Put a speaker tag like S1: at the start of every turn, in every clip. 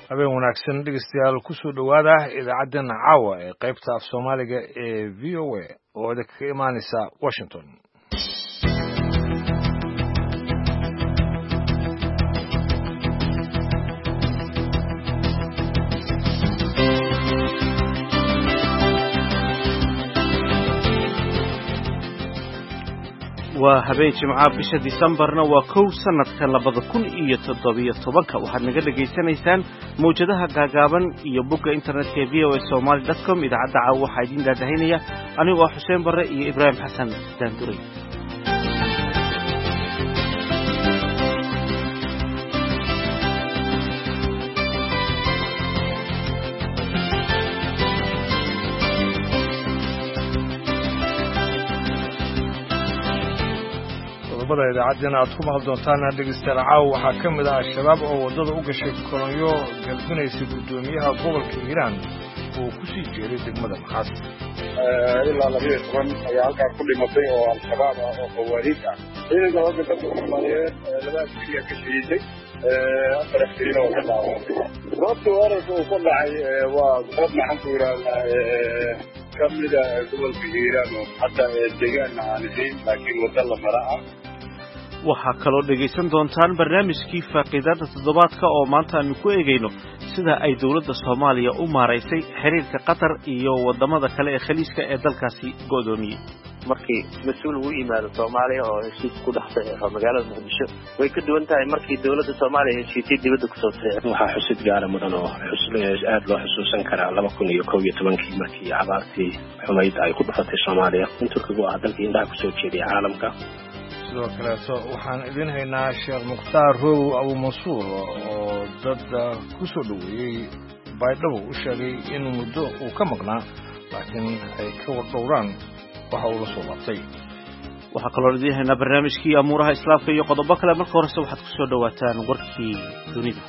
S1: habeen wanaagsan dhegeystayaal ku soo dhawaada idaacaddan caawa ee qaybta af Soomaaliga ee VOA oo ka imaanaysa Washington.
S2: waa habeen jimcaha bisha Disembarna waa 1 sanadka 2017 waxaad naga dhageysanaysaan mowjadaha gaagaaban iyo bogga internetka ee voasomali.com idaacadda caawa waxaa idin daadahinaya anigoo Xuseen Barre iyo Ibraahim Xasan Daanduray.
S1: idaacadana aad ku maqal doontaan dhegeystayaal caawa waxaa ka mid ah shabaab oo wadada u gashay kolonyo galbinaysa gudoomiyaha gobolka Hiiraan oo ku sii jeeray degmada Maxaas.
S3: ilaa 12 ayaa halkaas ku dhimatay oo al-shabaab ah oo qawaariid ah. ciidanka waddanka Soomaaliyeed labada askari ka shiiday afar askari oo ka dhaawacay. goobta weerarka uu ka dhacay waa goob maxaan ku yiraahdaa kamida gobolka Hiiraan oo hadda deegaan aan ahayn laakiin wadada la maraa.
S2: waxaa kaloo dhegaysan doontaan barnaamijkii faaqiidada toddobaadka oo maanta aanu ku eegayno sida ay dawladda Soomaaliya u maaraysay xiriirka Qatar iyo wadamada kale ee khaliiska ee dalkaasi go'doomiyay.
S4: markii mas'uul uu yimaado Soomaaliya oo heshiis ku dhaxay magaalada Muqdisho way ka duwan tahay markii dawladda Soomaaliya heshiisay dibadda ku soo saartay.
S5: waxaa xusid gaar ah mudan oo aad loo xusuusan karaa 2011 markii abaartii xumayd ay ku dhufatay Soomaaliya in Turkigu ah dalkii indhaha ku soo jeediyay caalamka.
S1: sidoo kale waxaan idin haynaa Sheekh Mukhtaar Row Abu Mansuur oo dad ku soo dhaweeyay baydhabo u sheegay in muddo uu ka maqnaa laakiin ay ka wadowraan waxa uu la soo laabtay.
S2: waxaa kaloo idin haynaa barnaamijkii amuuraha islaamka iyo qodobo kale. marka horese waxaad ku soo dhawaataan warkii dunida.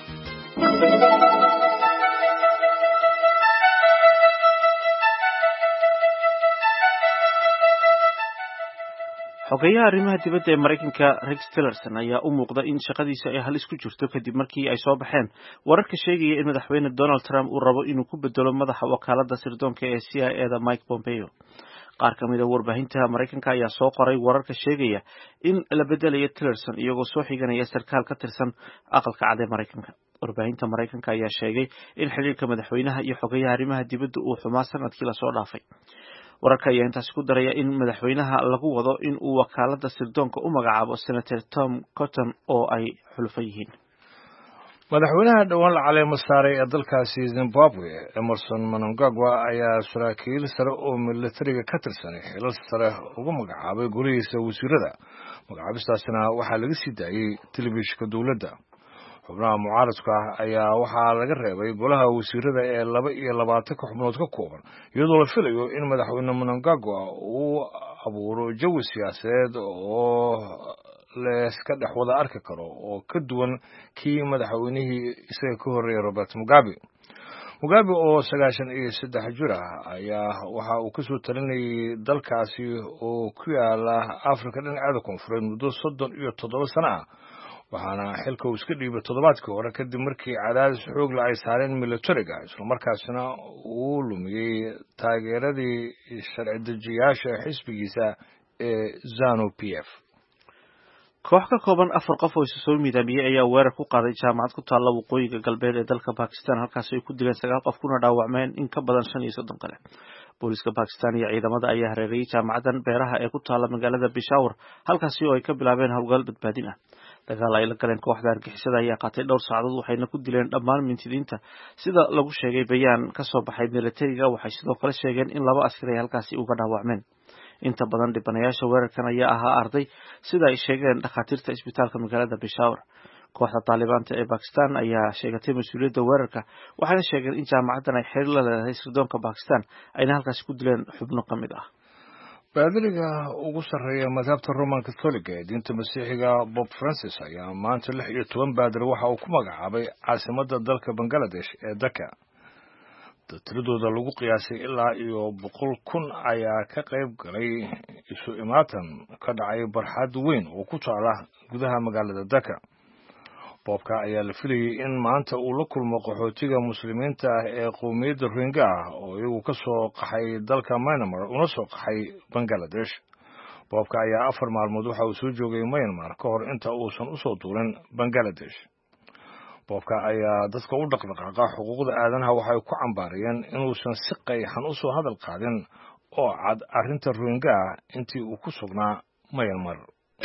S2: xogeyaha arrimaha dibadda ee Mareykanka Rex Tillerson ayaa u muuqda in shaqadiisa ay halis ku jirto kadib markii ay soo baxeen wararka sheegaya in madaxweyne Donald Trump uu rabo inuu ku bedelo madaxa wakaaladda sirdoonka ee CIA-da Mike Pompeo. qaar ka mid ah warbaahinta Mareykanka ayaa soo qoray wararka sheegaya in la bedelayo Tillerson iyagoo soo xiganaya sarkaal ka tirsan aqalka cad ee Mareykanka. warbaahinta Mareykanka ayaa sheegay in xiriirka madaxweynaha iyo xogeyaha arrimaha dibadda uu xumaa sanadkii la soo dhaafay. wararka ayaa intaas ku daraya in madaxweynaha lagu wado in uu wakaaladda sirdoonka u magacaabo Senator Tom Cotton oo ay xulfo yihiin.
S1: madaxweynaha dhawaan la caleemo saaray ee dalkaasi Zimbabwe Emmerson Mnangagwa ayaa saraakiil sare oo militariga ka tirsan xilal sare ugu magacaabay golihiisa wasiirada. magacaabistaasina waxaa laga sii daayay telefishinka dawladda. xubnaha mucaaradka ayaa waxaa laga reebay golaha wasiirada ee 22 xubnood ka kooban iyadoo la filayo in madaxweyne Mnangagwa uu abuuro jawi siyaasadeed oo leeska dhex wada arki karo oo ka duwan kii madaxweynihii isaga ka horreeyay Robert Mugabe. Mugabe oo 93 jir ah ayaa waxa uu ka soo talinayay dalkaasi oo ku yaala Afrika dhinaceeda koonfureed muddo 37 sano ah. waxaana xilka uu iska dhiibay toddobaadkii hore kadib markii cadaadis xoog la ay saareen militariga isla markaasna uu lumiyay taageeradii sharci dejiyaasha xisbigiisa ee ZANU-PF.
S2: koox ka kooban 4 qof oo isu soo midaamiyay ayaa weerar ku qaaday jaamacad ku taalla waqooyiga galbeed ee dalka Pakistan halkaas ay ku dileen 9 qof kuna dhaawacmeen in ka badan 35 kale. booliska Pakistan iyo ciidamada ayaa hareerayay jaamacadan beeraha ee ku taalla magaalada Peshawar halkaas oo ay ka bilaabeen hawlgal badbaadin ah. dagaal ay la galeen kooxda argixisada ayaa qaatay dhowr saacadood waxayna ku dileen dhammaan mintidiinta sida lagu sheegay bayaan ka soo baxay militariga. waxay sidoo kale sheegeen in 2 askari ay halkaasi uga dhaawacmeen. inta badan dhibanayaasha weerarkan ayaa ahaa arday sida ay sheegeen dhakhaatiirta isbitaalka magaalada Peshawar. kooxda Taalibaanta ee Pakistan ayaa sheegatay mas'uuliyadda weerarka waxayna sheegeen in jaamacadan ay xiriir la leedahay sirdoonka Pakistan ayna halkaasi ku dileen xubno ka mid ah.
S1: baadiliga ugu sarreeya madhabta Roman Catholic ee diinta Masiixiga Pope Francis ayaa maanta 16 baadil waxa uu ku magacaabay caasimadda dalka Bangladesh ee Dhaka. tiradooda lagu qiyaasay ilaa iyo 100,000 ayaa ka qayb galay isu imaatan ka dhacay barxad weyn oo ku taala gudaha magaalada Dhaka. boobka ayaa la filayay in maanta uu la kulmo qaxootiga muslimiinta ah ee qowmiyadda Rohingya ah oo iyagu ka soo qaxay dalka Myanmar una soo qaxay Bangladesh. boobka ayaa 4 maalmood waxa uu soo joogay Myanmar ka hor inta uusan u soo duulin Bangladesh. boobka ayaa dadka u dhaqdhaqaaqa xuquuqda aadanaha waxay ku cambaarayeen inuusan si qayxan u soo hadal qaadin oo cad arrinta Rohingya intii uu ku sugnaa Myanmar.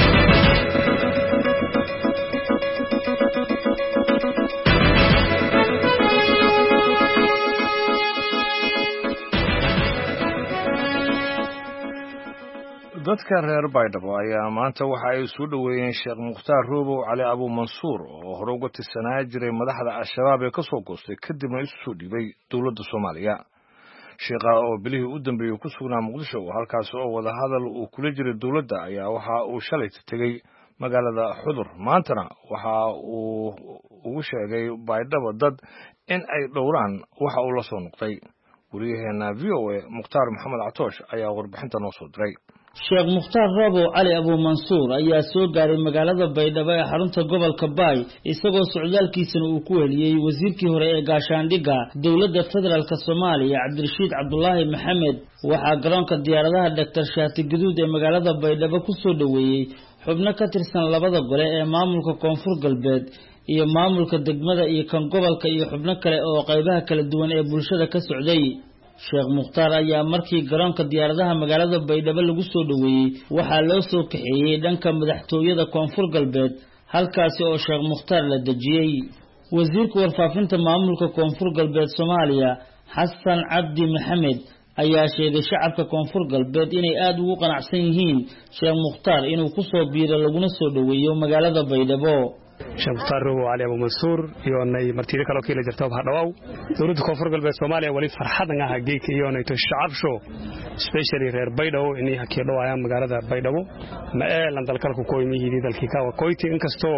S1: dadka reer Baydhabo ayaa maanta waxa ay soo dhaweeyeen Sheekh Mukhtaar Roobow Cali Abu Mansuur oo hore uga tirsanaa jiray madaxda Al-Shabaab ee ka soo goostay kadibna isu soo dhibay dowladda Soomaaliya. sheekha oo bilihii u dambeeyay ku sugnaa Muqdisho halkaas oo wada hadal uu kula jiray dowladda ayaa waxa uu shalay tagay magaalada Xudur. maantana waxa uu ugu sheegay Baydhabo dad in ay dhowraan waxa uu la soo noqday. wariyaheena VOA Mukhtaar Maxamed Catoosh ayaa warbixinta noo soo diray.
S6: Sheekh Mukhtaar Roobow Cali Abu Mansuur ayaa soo gaaray magaalada Baydhabo ee xarunta gobolka Baay isagoo socdaalkiisana uu ku heliyay wasiirkii hore ee gaashaandhigga dowladda federaalka Soomaaliya Cabdirashiid Cabdullaahi Maxamed. waxaa garoonka diyaaradaha Dr. Shaati Gaduud ee magaalada Baydhabo ku soo dhaweeyay xubno ka tirsan labada gole ee maamulka Koonfur Galbeed iyo maamulka degmada iyo kan gobolka iyo xubno kale oo qaybaha kala duwan ee bulshada ka socday. Sheekh Mukhtaar ayaa markii garoonka diyaaradaha magaalada Baydhabo lagu soo dhaweeyay waxaa loo soo kaxeeyay dhanka madaxtooyada Koonfur Galbeed halkaas oo Sheekh Mukhtaar la dejiyay. wasiirka warfaafinta maamulka Koonfur Galbeed Soomaaliya Xasan Cabdi Maxamed ayaa sheegay shacabka Koonfur Galbeed inay aad ugu qanacsan yihiin Sheekh Mukhtaar inuu ku soo biiro laguna soo dhaweeyo magaalada Baydhabo.
S7: Sheekh Mukhtaar Roobow Cali Abu Mansuur iyo nay martida kale oo kale jirto hadhaw dowladda Koonfur Galbeed Soomaaliya wali farxadan ah geek iyo nay to shacabsho especially reer Baydhabo inay hakii dhawaayaan magaalada Baydhabo ma ee lan dalka ku kooyimihii dalkii ka kooyti inkastoo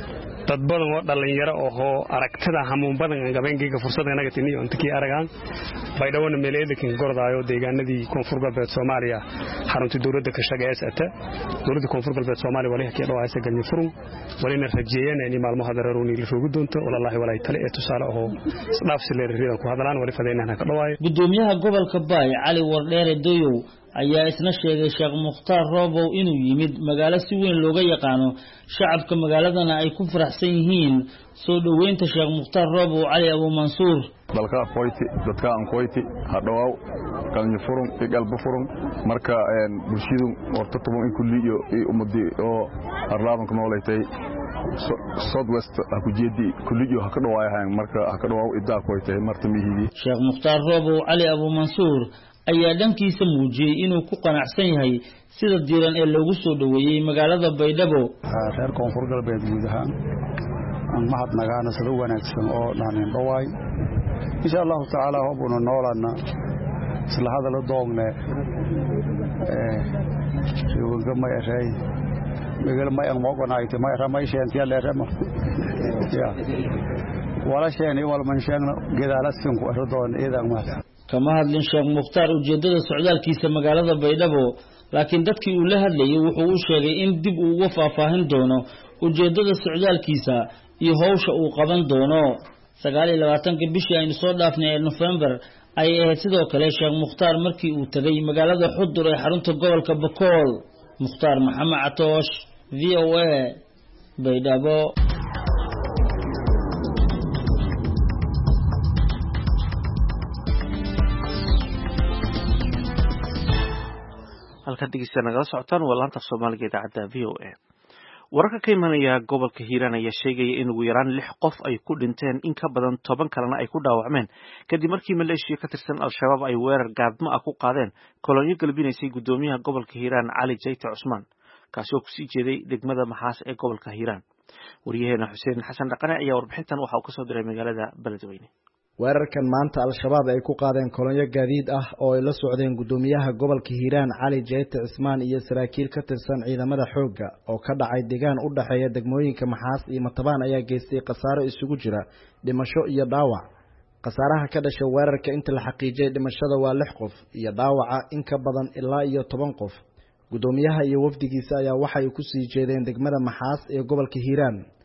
S7: dad badan oo dhalinyaro oo aragtida hamuun badan gabeengeyga fursada inaga tiniyo intii aragaan Baydhabo meeleedkin gordaayo deegaanadii Koonfur Galbeed Soomaaliya xarunta dowladda ka shaqeysata dowladda Koonfur Galbeed Soomaaliya wali hakii dhawaaysa galmi furun walina rajeeyeen in maalmaha dareerooni la roogi doonto wallahi walay tale ee tusaale oo isdhaafsi leeyahay ku hadlaan wali fadheenana ka dhawaay.
S6: gudoomiyaha gobolka Baay Cali Wardheere Doyow ayaa isna sheegay Sheekh Mukhtaar Roobow inuu yimid magaalo si weyn looga yaqaano shacabka magaaladana ay ku faraxsan yihiin soo dhaweynta Sheekh Mukhtaar Roobow Cali Abu Mansuur.
S8: dalka qoyti dadka aan qoyti hadhaw kalni furum galba furum marka bulshadu warta tumo in kulliyo umadi oo arlaabanka nooleetay Southwest ku jeedi kulliyo ha ka dhawaayaan marka ha ka dhawaw idaa qoytay martamihi.
S6: Sheekh Mukhtaar Roobow Cali Abu Mansuur ayaa dhankiisa muujiyay inuu ku qanacsan yahay sida diiran ee loogu soo dhaweeyay magaalada Baydhabo.
S9: reer Koonfur Galbeed guud ahaan aan mahadnaqaana sida wanaagsan oo dhaaneen dhawaay insha Allah taala hubuna noolana isla hadal doongne sheyga ma yahay magal ma aan moqonaayte ma ramaysheen tiya leerama ya wala sheeni wal man sheegna geedaalaskin ku ardoon eedan ma
S6: kama hadlin Sheekh Mukhtaar ujeedada socdaalkiisa magaalada Baydhabo laakiin dadkii uu la hadlayay wuxuu u sheegay in dib uu uga faahfaahin doono ujeedada socdaalkiisa iyo hawsha uu qaban doono. 29 bishii aynu soo dhaafnay ee November ay ahayd sidoo kale Sheekh Mukhtaar markii uu tagay magaalada Xudur ee xarunta gobolka Bakool. Mukhtaar Maxamed Catoosh VOA Baydhabo.
S2: halka dhegeysta nagala socotaan waa laanta Soomaaliga idaacada VOA. wararka ka imanaya gobolka Hiiraan ayaa sheegaya in ugu yaraan 6 qof ay ku dhinteen in ka badan 10 kalena ay ku dhaawacmeen kadib markii maleeshiya ka tirsan Al-Shabaab ay weerar gaadmo ah ku qaadeen kolonyo galbinaysay gudoomiyaha gobolka Hiiraan Cali Jayte Cusmaan kaasi oo ku sii jeeday degmada Maxaas ee gobolka Hiiraan. wariyaheena Xuseen Xasan Dhaqane ayaa warbixintan waxa uu ka soo diray magaalada Beledweyne.
S10: weerarkan maanta Al-Shabaab ay ku qaadeen kolonyo gaadiid ah oo ay la socdeen gudoomiyaha gobolka Hiiraan Cali Jayte Cusmaan iyo saraakiil ka tirsan ciidamada xoogga oo ka dhacay deegaan u dhaxeeya degmooyinka Maxaas iyo Matabaan ayaa geystay khasaaro isugu jira dhimasho iyo dhaawac. khasaaraha ka dhashay weerarka inta la xaqiijiyay dhimashada waa 6 qof iyo dhaawaca in ka badan ilaa iyo 10 qof. gudoomiyaha iyo wafdigiisa ayaa waxay ku sii jeedeen degmada Maxaas ee gobolka Hiiraan.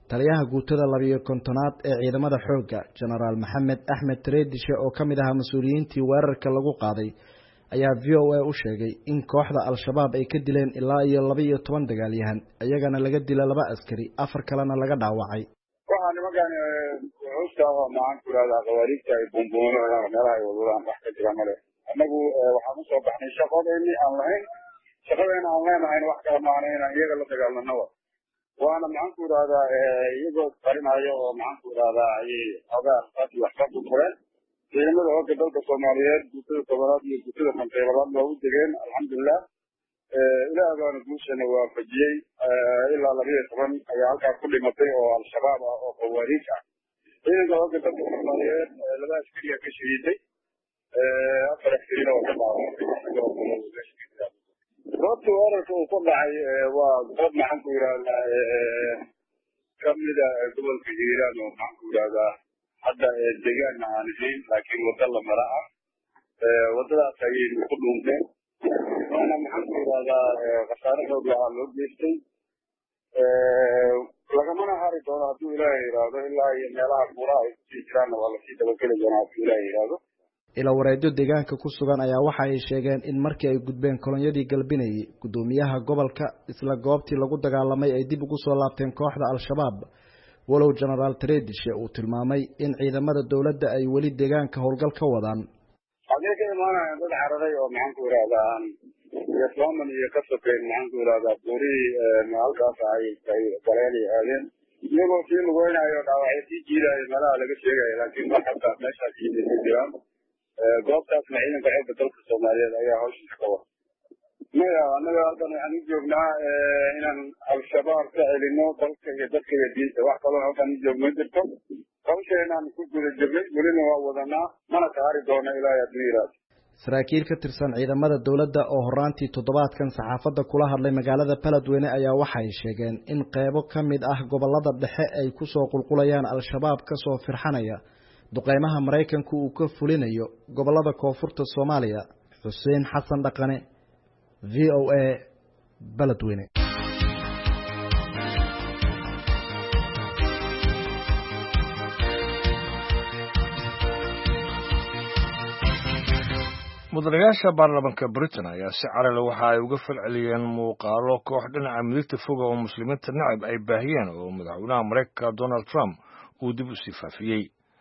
S10: taliyaha guutada 12-aad ee ciidamada xoogga Generaal Maxamed Axmed Tareedishe oo kamid ah mas'uuliyiintii weerarka lagu qaaday ayaa VOA u sheegay in kooxda al-shabaab ay ka dileen ilaa iyo 12 dagaalyahan iyagana laga dilay 2 askari 4 kalena laga dhaawacay.
S3: waxaan nimankan hoostaada macaan ku raada qawaariigta ay bomboona meelaha ay wadaan wax ka jira male anagu waxaan u soo baxnay shaqadeennii aan lahayn shaqadeena aan leenahayn wax kala maana inaan iyaga la dagaalano waana maxaan ku idhahdaa iyagoo qarinayo oo maxaan ku idhahdaa ayay xogaa qaati wax ka burbureen ciidamada hogga dalka Soomaaliyeed guutada 9aad iyo guutada 5aad waa u degeen alxamdulillah ilaa baana guushana waafajiyay ilaa 12 ayaa halkaas ku dhimatay oo al-shabaab ah oo qawaariij ah ciidamada hogga dalka Soomaaliyeed 2 askari ka shahiiday 4 askari oo ka dhaawacmay goobta weerarka uu ku dhacay waa goob maxaan ku idhahdaa kamida gobolka Hiiraan oo maxaan ku idhahdaa hadda deegaan aan ahayn laakiin wada la mara ah wadadaas ayay ku dhunteen waana maxaan ku idhahdaa khasaare xoog ah loo geystay lagamana hari doono hadduu ilaahay yidhaahdo ilaa iyo meelaha buuraha ay kusii jiraanna waa lasii dabageli doonaa hadduu ilaahay yidhaahdo
S10: ila wareedyo deegaanka ku sugan ayaa waxa ay sheegeen in markii ay gudbeen kolonyadii galbinayay gudoomiyaha gobolka isla goobtii lagu dagaalamay ay dib ugu soo laabteen kooxda al-shabaab walow Generaal Tareedishe uu tilmaamay in ciidamada dawladda ay wali deegaanka howlgal ka wadaan
S3: hadii ka imaanayaan dad cararay oo maxaan ku idhahdaa Islaaman iyo ka sokeyn maxaan ku idhahdaa buuri halkaas ay galeen aadeen iyagoo sii lugeynayo dhaawacyo sii jiidayo meelaha laga sheegayo laakiin wax xataa meeshaas yimid jiraan goobtaasna ciidanka xoogga dalka Soomaaliyeed ayaa hawshiisa ka wada maya anaga halkan waxaan u joognaa inaan al-shabaab ka celino dalka iyo dadka iyo diinta wax kaloo halkan u joogno jirto hawsheenaan ku guda jirnay welina waa wadanaa mana ka hari doono ilaa hadduu yidhaahdo
S10: saraakiil ka tirsan ciidamada dawladda oo horaantii toddobaadkan saxaafadda kula hadlay magaalada Beledweyne ayaa waxay sheegeen in qaybo ka mid ah gobolada dhexe ay ku soo qulqulayaan al-shabaab ka soo firxanaya duqeymaha Mareykanku uu ka fulinayo gobolada koonfurta Soomaaliya. Xuseen Xasan Dhaqane, VOA, Beledweyne.
S1: mudanayaasha baarlamaanka Britain ayaa si carale waxa ay uga falceliyeen muuqaalo koox dhinaca midigta fog oo muslimiinta nacab ay baahiyeen oo madaxweynaha Mareykanka Donald Trump uu dib u sifaafiyey.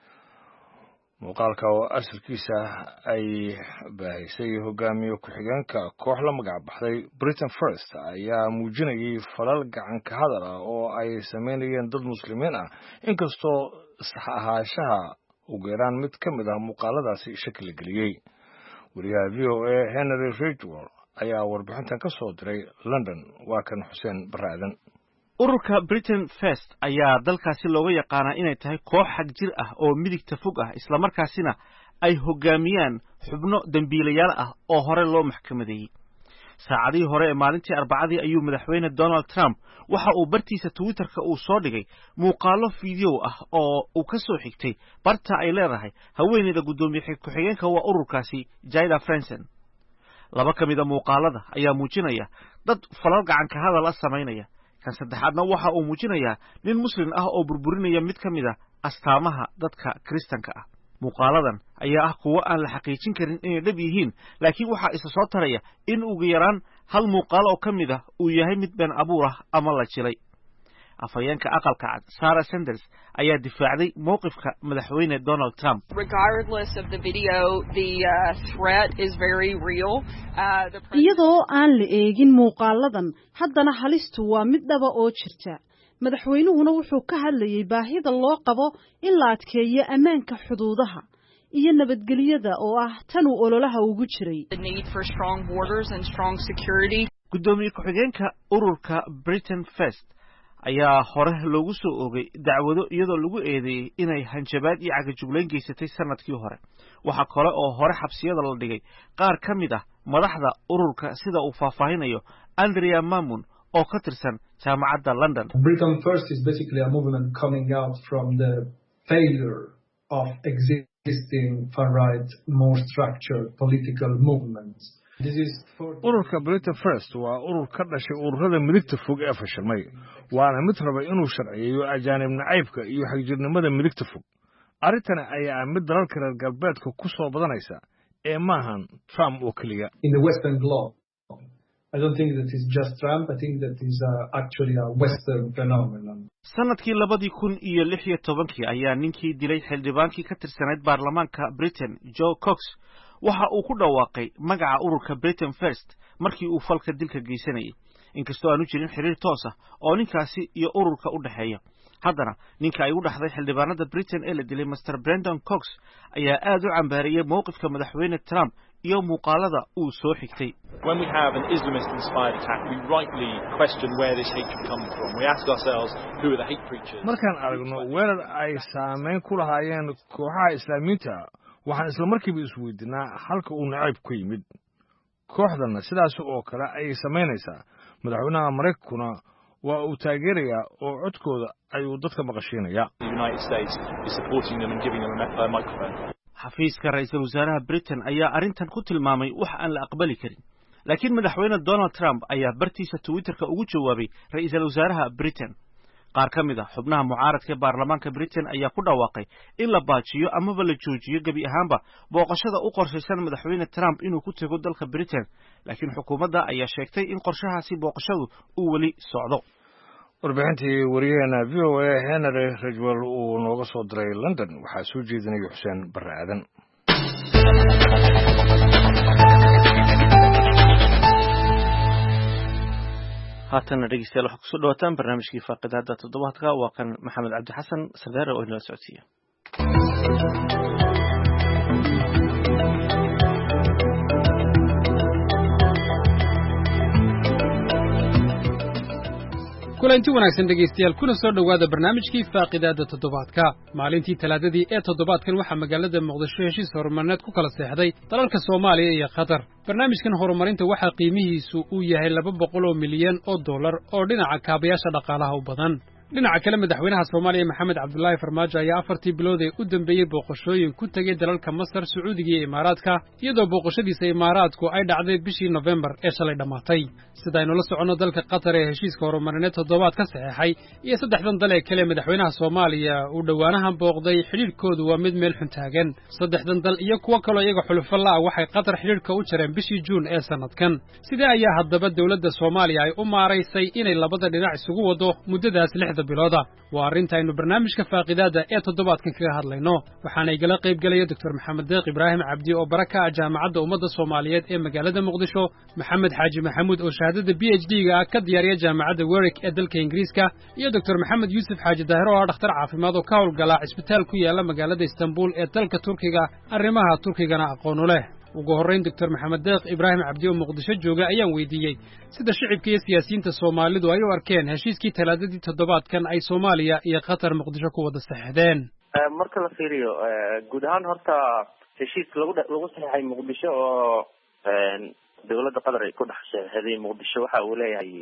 S1: muuqaalka oo asalkiisa ay baahisay hogaamiye ku-xigeenka koox la magac baxday Britain First ayaa muujinayay falal gacan ka hadal ah oo ay sameynayeen dad muslimiin ah inkastoo sax ahaanshaha ugu yaraan mid ka mid ah muuqaaladaasi shaki la geliyey. wariyaha VOA Henry Ridgwell ayaa warbixintan ka soo diray London. waa kan Xuseen Baraadan.
S2: ururka Britain First ayaa dalkaasi looga yaqaanaa inay tahay koox xag jir ah oo midigta fog ah isla markaasina ay hogaamiyaan xubno dambiilayaal ah oo hore loo maxkamadeeyay. saacadii hore ee maalintii Arbacadii ayuu madaxweyne Donald Trump waxa uu bartiisa Twitterka uu soo dhigay muuqaalo fiidiyoo ah oo uu ka soo xigtay barta ay leedahay haweeneyda gudoomiye ku-xigeenka waa ururkaasi Jayda Frensen. laba ka mid ah muuqaalada ayaa muujinaya dad falal gacan ka hadal ah sameynaya. kan saddexaadna waxa uu muujinayaa nin muslim ah oo burburinaya mid ka mid ah astaamaha dadka Kristanka ah. muuqaaladan ayaa ah kuwo aan la xaqiijin karin inay dhab yihiin laakiin waxa isa soo taraya in ugu yaraan hal muuqaal oo ka mid ah uu yahay mid been abuur ah ama la jilay. afhayeenka aqalka cad Sarah Sanders ayaa difaacday mowqifka madaxweyne Donald Trump.
S11: Regardless of the video, the threat is very real.
S12: iyadoo aan la eegin muuqaaladan haddana halistu waa mid dhaba oo jirta. madaxweynuhuna wuxuu ka hadlayay baahida loo qabo in la adkeeyo ammaanka xuduudaha iyo nabadgelyada oo ah tan uu ololaha ugu jiray.
S11: The need for strong borders and strong security.
S2: gudoomiye ku-xigeenka ururka Britain First ayaa hore loogu soo oogay dacwado iyadoo lagu eedeeyay inay hanjabaad iyo cagajuglayn geysatay sanadkii hore. waxa kale oo hore xabsiyada la dhigay qaar ka mid ah madaxda ururka sida uu faahfaahinayo Andrea Mamun oo ka tirsan jaamacadda London.
S13: Britain First is basically a movement coming out from the failure of existing far-right, more structured political movements
S1: ururka Britain First waa urur ka dhashay ururada midigta fog ee fashilmay waana mid raba inuu sharciyeeyo ajaanib nacaybka iyo xagjirnimada midigta fog arrintan ayaa mid dalalka reer galbeedka ku soo badanaysa ee maahan Trump oo kaliya
S13: in the Western bloc. I don't think that it's just Trump. I think that is actually a Western phenomenon.
S2: sanadkii 2016 ayaa ninkii dilay xildhibaankii ka tirsanayd baarlamaanka Britain Joe Cox waxa uu ku dhawaaqay magaca ururka Britain First markii uu falka dilka geysanayay inkastoo aanu jirin xiriir toos ah oo ninkaasi iyo ururka u dhaxeeya haddana ninka ay u dhaxday xildhibaanada Britain ee la dilay Mr Brendan Cox ayaa aad u cambaariyay mowqifka madaxweyne Trump iyo muuqaalada uu soo xigtay
S14: when we have an Islamist inspired attack we rightly question where this hatred comes from we ask ourselves who are the hate preachers
S1: markaan aragno weerar ay saameyn ku lahaayeen kooxaha islaamiinta waxaan isla markiiba isweydiinaa halka uu nacayb ku yimid kooxdana sidaas oo kale ay sameynaysaa madaxweynaha Mareykankuna waa uu taageerayaa oo codkooda ayuu dadka maqashiinayaa
S14: the United States is supporting them and giving them a microphone
S2: xafiiska ra'iisul wasaaraha Britain ayaa arrintan ku tilmaamay wax aan la aqbali karin laakiin madaxweyne Donald Trump ayaa bartiisa Twitterka ugu jawaabay ra'iisul wasaaraha Britain qaar ka mid ah xubnaha mucaaradka ee baarlamaanka Britain ayaa ku dhawaaqay in la baajiyo amaba la joojiyo gabi ahaanba booqashada u qorshaysan madaxweyne Trump inuu ku tago dalka Britain laakiin xukuumadda ayaa sheegtay in qorshahaasi booqashadu uu wali socdo
S1: warbixintii wariyaheena VOA Henry Ridgwell uu nooga soo diray London waxaa soo jeedinaya Xuseen Barre Aadan
S2: haatana dhegeystayaal waxaa kusoo dhawaataan barnaamijkii faaqidaada toddobaadka waa kan maxamed cabdi xasan sardaare oo inala socodsiiya
S15: kulanti wanaagsan dhegaystayaal kuna soo dhowaada barnaamijkii faaqidaada toddobaadka maalintii talaadadii ee toddobaadkan waxaa magaalada muqdisho heshiis horumarneed ku kala seexday dalalka Soomaaliya iyo Qatar barnaamijkan horumarinta waxaa qiimihiisu uu yahay 200 milyan oo dollar oo dhinaca kaabayaasha dhaqaalaha u badan dhinaca kale madaxweynaha Soomaaliya Maxamed Cabdullaahi Farmaajo ayaa 4 bilood ee u dambeeyay booqashooyin ku tagay dalalka Masar Sacuudiga iyo Imaaraadka iyadoo booqashadiisa Imaaraadku ay dhacday bishii November ee shalay dhamaatay sida aynu la socono dalka Qatar ee heshiiska horumarineed toddobaad ka saxeexay iyo saddexdan dal ee kale madaxweynaha Soomaaliya uu dhawaanahan booqday xiriirkoodu waa mid meel xun taagan saddexdan dal iyo kuwa kale iyaga xulufo la waxay Qatar xiriirka u jareen bishii June ee sanadkan sida ayaa haddaba dawladda Soomaaliya ay u maareysay inay labada dhinac isugu wado muddadaas bilooda waa arrinta aynu barnaamijka faaqidaada ee toddobaadkan kaga hadlayno waxaana igala qayb galaya Dr. Maxamed Deeq Ibraahim Cabdi oo baraka jaamacadda ummadda Soomaaliyeed ee magaalada Muqdisho Maxamed Xaaji Maxamuud oo shahaadada PhD-ga ka diyaariya jaamacadda Warwick ee dalka Ingiriiska iyo Dr. Maxamed Yuusuf Xaaji Daahir oo dhakhtar caafimaad oo ka howlgala isbitaal ku yaala magaalada Istanbul ee dalka Turkiga arrimaha Turkigana aqoon u leh ugu horreyn Dr. Maxamed Deeq Ibraahim Cabdi oo Muqdisho jooga ayaan weydiiyay sida shacabka iyo siyaasiyiinta Soomaalidu ay u arkeen heshiiskii talaadadii toddobaadkan ay Soomaaliya iyo Qatar Muqdisho ku wada saxeexdeen
S4: marka la fiiriyo guud ahaan horta heshiis lagu saxeexay Muqdisho oo dawladda Qatar ay ku dhex saxeexday Muqdisho waxa uu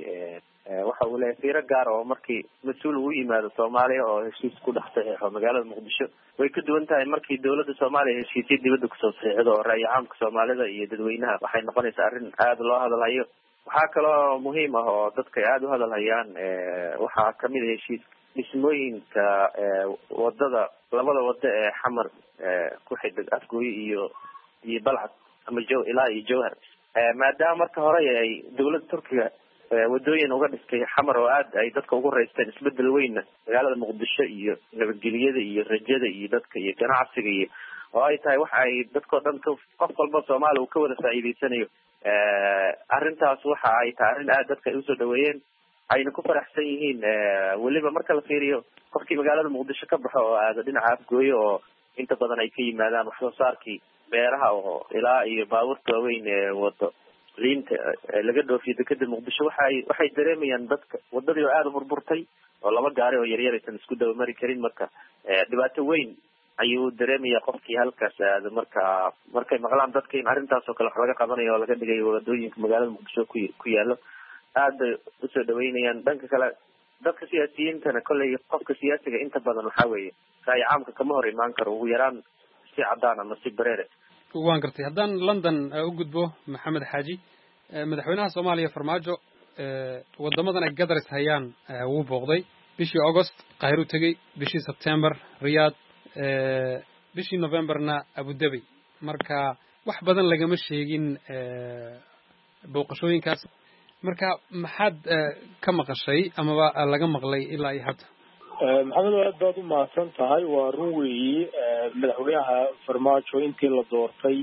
S4: leeyahay fiiro gaar oo markii mas'uul uu yimaado Soomaaliya oo heshiis ku dhex saxeexo magaalada Muqdisho way ka duwan tahay markii dawladda Soomaaliya heshiisyo dibadda ku soo saxeexdo oo ra'yi caamka Soomaalida iyo dadweynaha waxay noqonaysaa arrin aad loo hadalhayo waxaa kaloo muhiim ah oo dadka aad u hadalhayaan waxaa kamid ah heshiis dhismooyinka wadada labada wado ee xamar ku xidhan Afgooy iyo Balcad ama ilaa iyo Jowhar maadaama marka hore ay dawladda Turkiga wadooyin uga dhistay xamar oo aad ay dadka ugu reysteen isbedel weyn magaalada Muqdisho iyo nabadgelyada iyo rajada iyo dadka iyo ganacsiga iyo oo ay tahay wax ay dadka dhan qof walba Soomaali uu ka wada faa'iideysanayo arrintaas waxa ay tahay arrin aad dadka ay u soo dhaweeyeen ayna ku faraxsan yihiin waliba marka la fiiriyo qofkii magaalada Muqdisho ka baxo oo aad dhinaca Afgooy oo inta badan ay ka yimaadaan wax soo saarkii beeraha oo ilaa iyo baabuurta weyn ee wado liinta laga dhoofiyo dekada Muqdisho waxay dareemayaan dadka wadadii oo aad u burburtay oo laba gaari oo yaryar aysan isku daba mari karin marka dhibaato weyn ayuu dareemayaa qofkii halkaas aad markay maqlaan dadka in arrintaas oo kale wax laga qabanayo oo laga dhigayo wadooyinka magaalada Muqdisho ku yaalo aad bay u soo dhaweynayaan dhanka kale dadka siyaasiyiintana kolley qofka siyaasiga inta badan waxa weeye ra'yi caamka kama hor imaan karo ugu yaraan si cadaan ama si bareere
S15: waan gartay haddaan London u gudbo Maxamed Xaaji madaxweynaha Soomaaliya Farmaajo wadamadan ay Qadar hayaan wuu booqday bishii August Qaahiro tagay bishii September Riyadh bishii Novemberna Abu Dhabi marka wax badan lagama sheegin booqashooyinkaas marka maxaad ka maqashay ama laga maqlay ilaa iyo hadda
S16: maxamed aad baad u mahadsan tahay waa run weeye madaxweynaha Farmaajo intii la doortay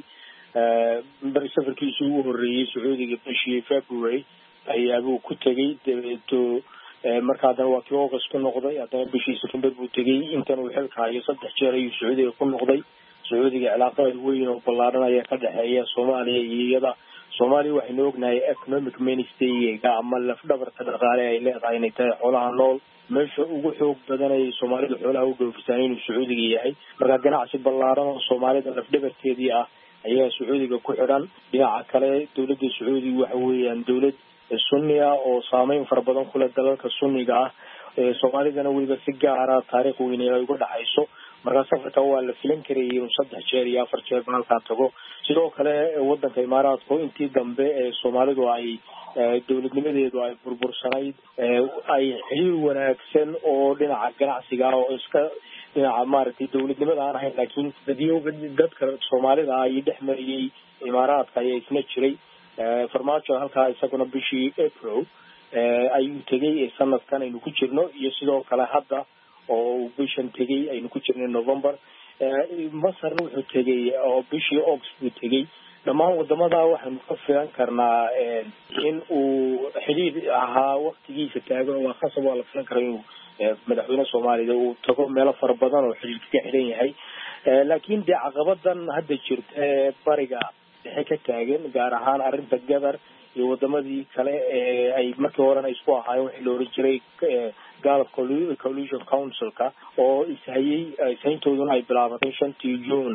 S16: safarkiisii ugu horreeyay Sacuudiga bishii February ayaabuu ku tegay dabeeto marka haddana waa kii August ku noqday haddana bishii September buu tegay intan uu xilka hayo 3 jeer ayuu Sacuudiga ku noqday Sacuudiga cilaaqada weyn oo ballaaran ayaa ka dhaxeeya Soomaaliya iyo iyada Soomaaliya waxaynu ognahay economic ministry-ga ama lafdhabarta dhaqaale ay leedahay inay tahay xoolaha nool meesha ugu xoog badan ay Soomaalidu xoolaha u dhoofisaan inuu Sacuudiga yahay marka ganacsi ballaaran oo Soomaalida lafdhabarteedii ah ayaa Sacuudiga ku xidhan dhinaca kale dawladda Sacuudiga waxa weeyaan dawlad sunni ah oo saameyn fara badan ku leh dalalka sunniga ah Soomaalidana weliba si gaar ah taariikh weyn ay uga dhaxayso marka safarka waa la filan karayay inuu 3 jeer iyo 4 jeer halkaa tago sidoo kale wadanka Imaaraadka intii dambe ee Soomaalidu ay dawladnimadeedu ay burbursanayd ay xiriir wanaagsan oo dhinaca ganacsiga oo iska dhinaca maaragtay dawladnimada aan ahayn laakiin dadka Soomaalida ay dhexmariyay Imaaraadka ayaa isna jiray Farmaajo halkaa isaguna bishii April ayuu tegay sanadkan aynu ku jirno iyo sidoo kale hadda oo bishan tegay aynu ku jirnay November Masarna wuxuu tegay oo bishii August buu tegay dhammaan wadamada waxaanu ka filan karnaa in uu xiriir ahaa waqtigiisa taagan waa khasab waa la filan karaa inuu madaxweyne Soomaaliya uu tago meelo fara badan oo xiriir ka xiran yahay laakiin dee caqabadan hadda jirta bariga dhexe ka taagan gaar ahaan arrinta Qadar iyo wadamadii kale ay markii horena isku ahaayeen wixii la oran jiray Gulf Coalition Council-ka oo ishayntooduna ay bilaabatay 5 June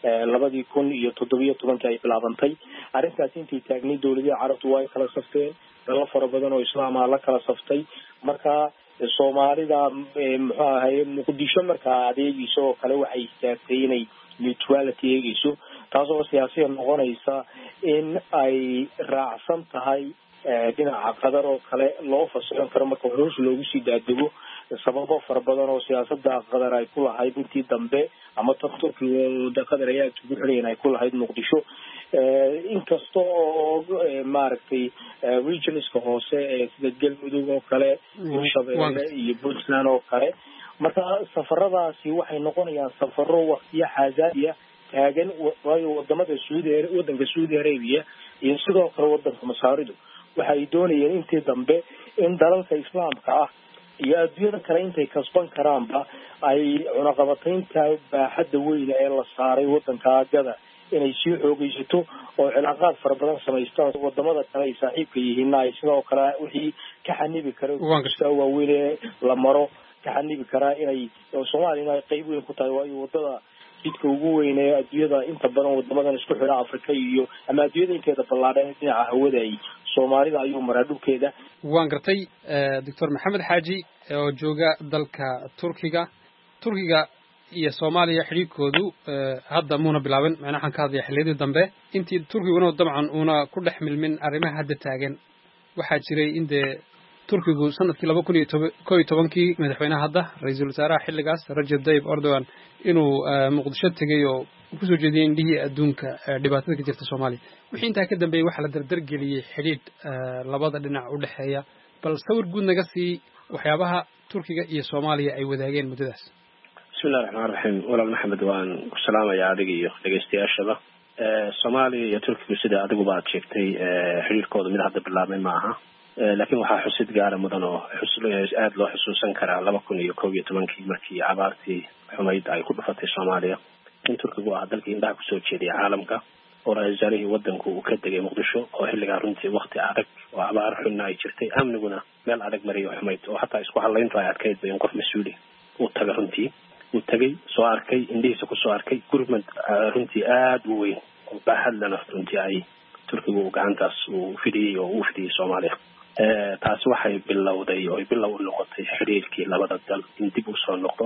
S16: 2017 ay bilaabantay arrintaas intii taagnay dawladaha Carabtu way kala safteen dalal fara badan oo Islaam ah la kala saftay marka Soomaalida muxuu ahaayay Muqdisho marka adeegiisa oo kale waxay istaagtay inay neutrality eegayso taasoo siyaasiyan noqonaysa in ay raacsan tahay dhinaca Qadar oo kale loo fasaxin karo marka hoos loogu sii daadego sababo fara badan oo siyaasadda Qadar ay ku lahayd intii dambe ama Turkiga oo Qadar ayaa ugu xireen ay ku lahayd Muqdisho inkastoo maaragtay regionska hoose sida Galmudug oo kale Shabeelle iyo Puntland oo kale marka safaradaasi waxay noqonayaan safaro waqtiyo xasaasiya taagan waayo wadamada Saudi Arabia iyo sidoo kale wadanka Masaaridu waxay doonayeen intii dambe in dalalka Islaamka ah iyo adduunyada kale intay kasban karaanba ay cunaqabataynta baaxadda weyn ee la saaray wadanka Qadar inay sii xoogaysato oo cilaaqaad fara badan samaystaan wadamada kale ay saaxiibka yihiin ay sidoo kale wixii ka xanibi karo waaweyn la maro ka xanibi karaa inay Soomaaliya qayb weyn ku tahay waayo wadada jidka ugu weyn ee adduunyada inta badan wadamadan isku xira Afrika iyo ama adduunyada inteeda ballaaran dhinaca hawada ay Soomaalida ayuu maraa dhulkeeda
S15: waan gartay Dr. Maxamed Xaaji oo jooga dalka Turkiga iyo Soomaaliya xiriirkoodu hadda muuna bilaaban macnaha ka hadlaya xilladii dambe intii Turkiguna dabcan una ku dhex milmin arrimaha hadda taagan waxa jiray in Turkigu sanadkii 2011 madaxweynaha hadda ra'iisul wasaaraha xilligaas Rajab Tayyip Erdogan inuu Muqdisho tagay oo ku soo jeediyay indhihii adduunka dhibaatada ka jirta Soomaaliya wixii intaa ka dambeeyay waxa la dardar geliyay xiriir labada dhinac u dhaxeeya bal sawir guud naga sii waxyaabaha Turkiga iyo Soomaaliya ay wadaageen muddadaas
S5: bismillaahir rahmaanir rahiim walaal Maxamed waan ku salaamayaa adiga iyo dhageystayaashada Soomaaliya iyo Turkiga sida adigu baad sheegtay xiriirkooda mid hadda bilaabmay ma aha laakiin waxaa xusid gaara mudan oo aad loo xusuusan karaa 2011 markii abaartii xumayd ay ku dhufatay Soomaaliya in Turkigu ah dalkii indhaha kusoo jeediyay caalamka oo ra'iisul wasaarihii wadanku uu ka degay Muqdisho oo xilligaa runtii waqti adag oo abaar xun ay jirtay amniguna meel adag mariyo xumayd oo hataa isku halayntu ay adkayd in qof mas'uuli uu taga runtii uu tagay soo arkay indhihiisa ku soo arkay gurmad runtii aad u weyn oo baaxad leh runtii ay Turkigu gacantaas uu fidiyay oo uu fidiyay Soomaaliya taas waxay bilowday oo bilow u noqotay xiriirkii labada dal in dib u soo noqdo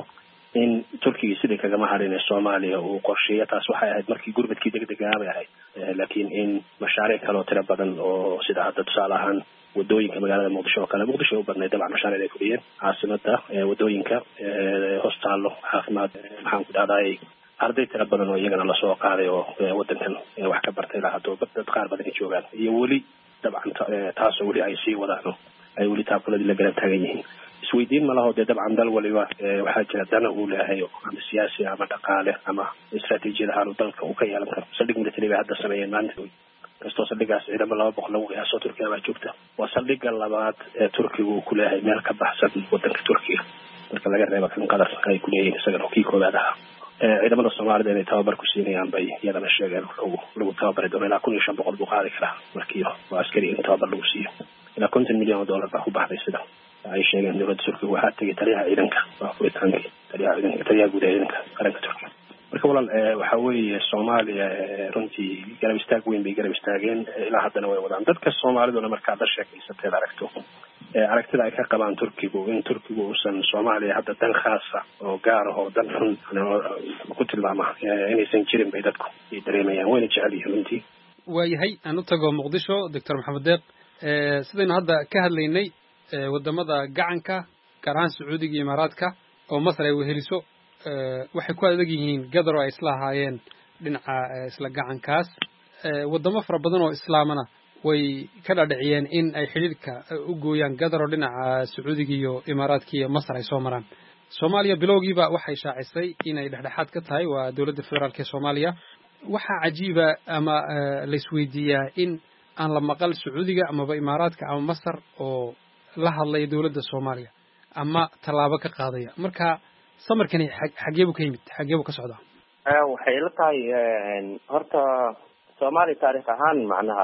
S5: in turkiga sidii kagama harin ee soomaaliya uu qorsheeyo taas waxay ahayd markii gurmadkii degdega bay ahayd laakiin in mashaariic kale oo tiro badan oo sida hadda tusaale ahaan wadooyinka magaalada muqdisho oo kale muqdisho u badnayd dabcan mashaariic ay fuliyeen caasimada wadooyinka hostaalo caafimaad maxaan ku dhahday arday tiro badan oo iyagana lasoo qaaday oo wadankan wax ka bartay ilaa hadda dad qaar badan ay joogaan iyo weli dabcan taasoo weli ay sii wadaan ay weli taakuladii la garab taagan yihiin isweydiin ma laho dee dabcan dal waliba waxaa jira dana uu leeyahay ama siyaasi ama dhaqaale ama istaraatiijiyad ahaan dalka uu ka yeelan karo saldhig military bay hadda sameeyeen maalinta kastoo saldhigaas ciidamo 200 lagu qiyaaso Turkiga baa joogta waa saldhiga labaad ee Turkiga uu ku leeyahay meel ka baxsan wadanka Turkiga marka laga reebo kan Qatar ay ku leeyihiin isaga oo kii koobaad ah ciidamada Soomaalida inay tababar ku siinayaan bay iyadana sheegeen lagu tababaray doono ilaa 1500 buu qaadi karaa markii waa askari in tababar lagu siiyo ilaa $50 milyan baa ku baxday sida ay sheegeen dowladda Turkiga waxaa tagay taliyaha ciidanka waa furitaanka taliyaha guud ee ciidanka qaranka Turkiga marka walaal waxa weeye Soomaaliya runtii garab istaag weyn bay garab istaageen ilaa haddana way wadaan dadka Soomaaliduna marka aad sheekaysateed aragtida ay ka qabaan Turkigu in Turkigu uusan Soomaaliya hadda dan khaasa oo gaar ah oo dan xun ku tilmaama inaysan jirin bay dadku ay dareemayaan wayna jecel yihiin runtii
S15: waayahay aan u tago Muqdisho Dr. Maxamed Deeq sidaynu hadda ka hadlaynay wadamada gacanka gaar ahaan Sacuudiga iyo Imaaraadka oo Masar ay weheliso waxay ku adag yihiin Qatar oo ay isla haayeen dhinaca isla gacankaas wadamo fara badan oo islaamana way ka dhadhiciyeen in ay xiriirka u gooyaan Qatar oo dhinaca Sacuudiga iyo Imaaraadka iyo Masar ay soo maraan Soomaaliya bilowgiiba waxay shaacisay inay dhexdhexaad ka tahay waa dawladda federaalka ee Soomaaliya waxa cajiiba ama la isweydiiyaa in aan la maqal Sacuudiga ama Imaaraadka ama Masar oo la hadlay dawladda Soomaaliya ama talaabo ka qaadaya marka samarkani xageebu ka yimid xageebu ka socdaa
S4: waxay la tahay horta Soomaaliya taariikh ahaan macnaha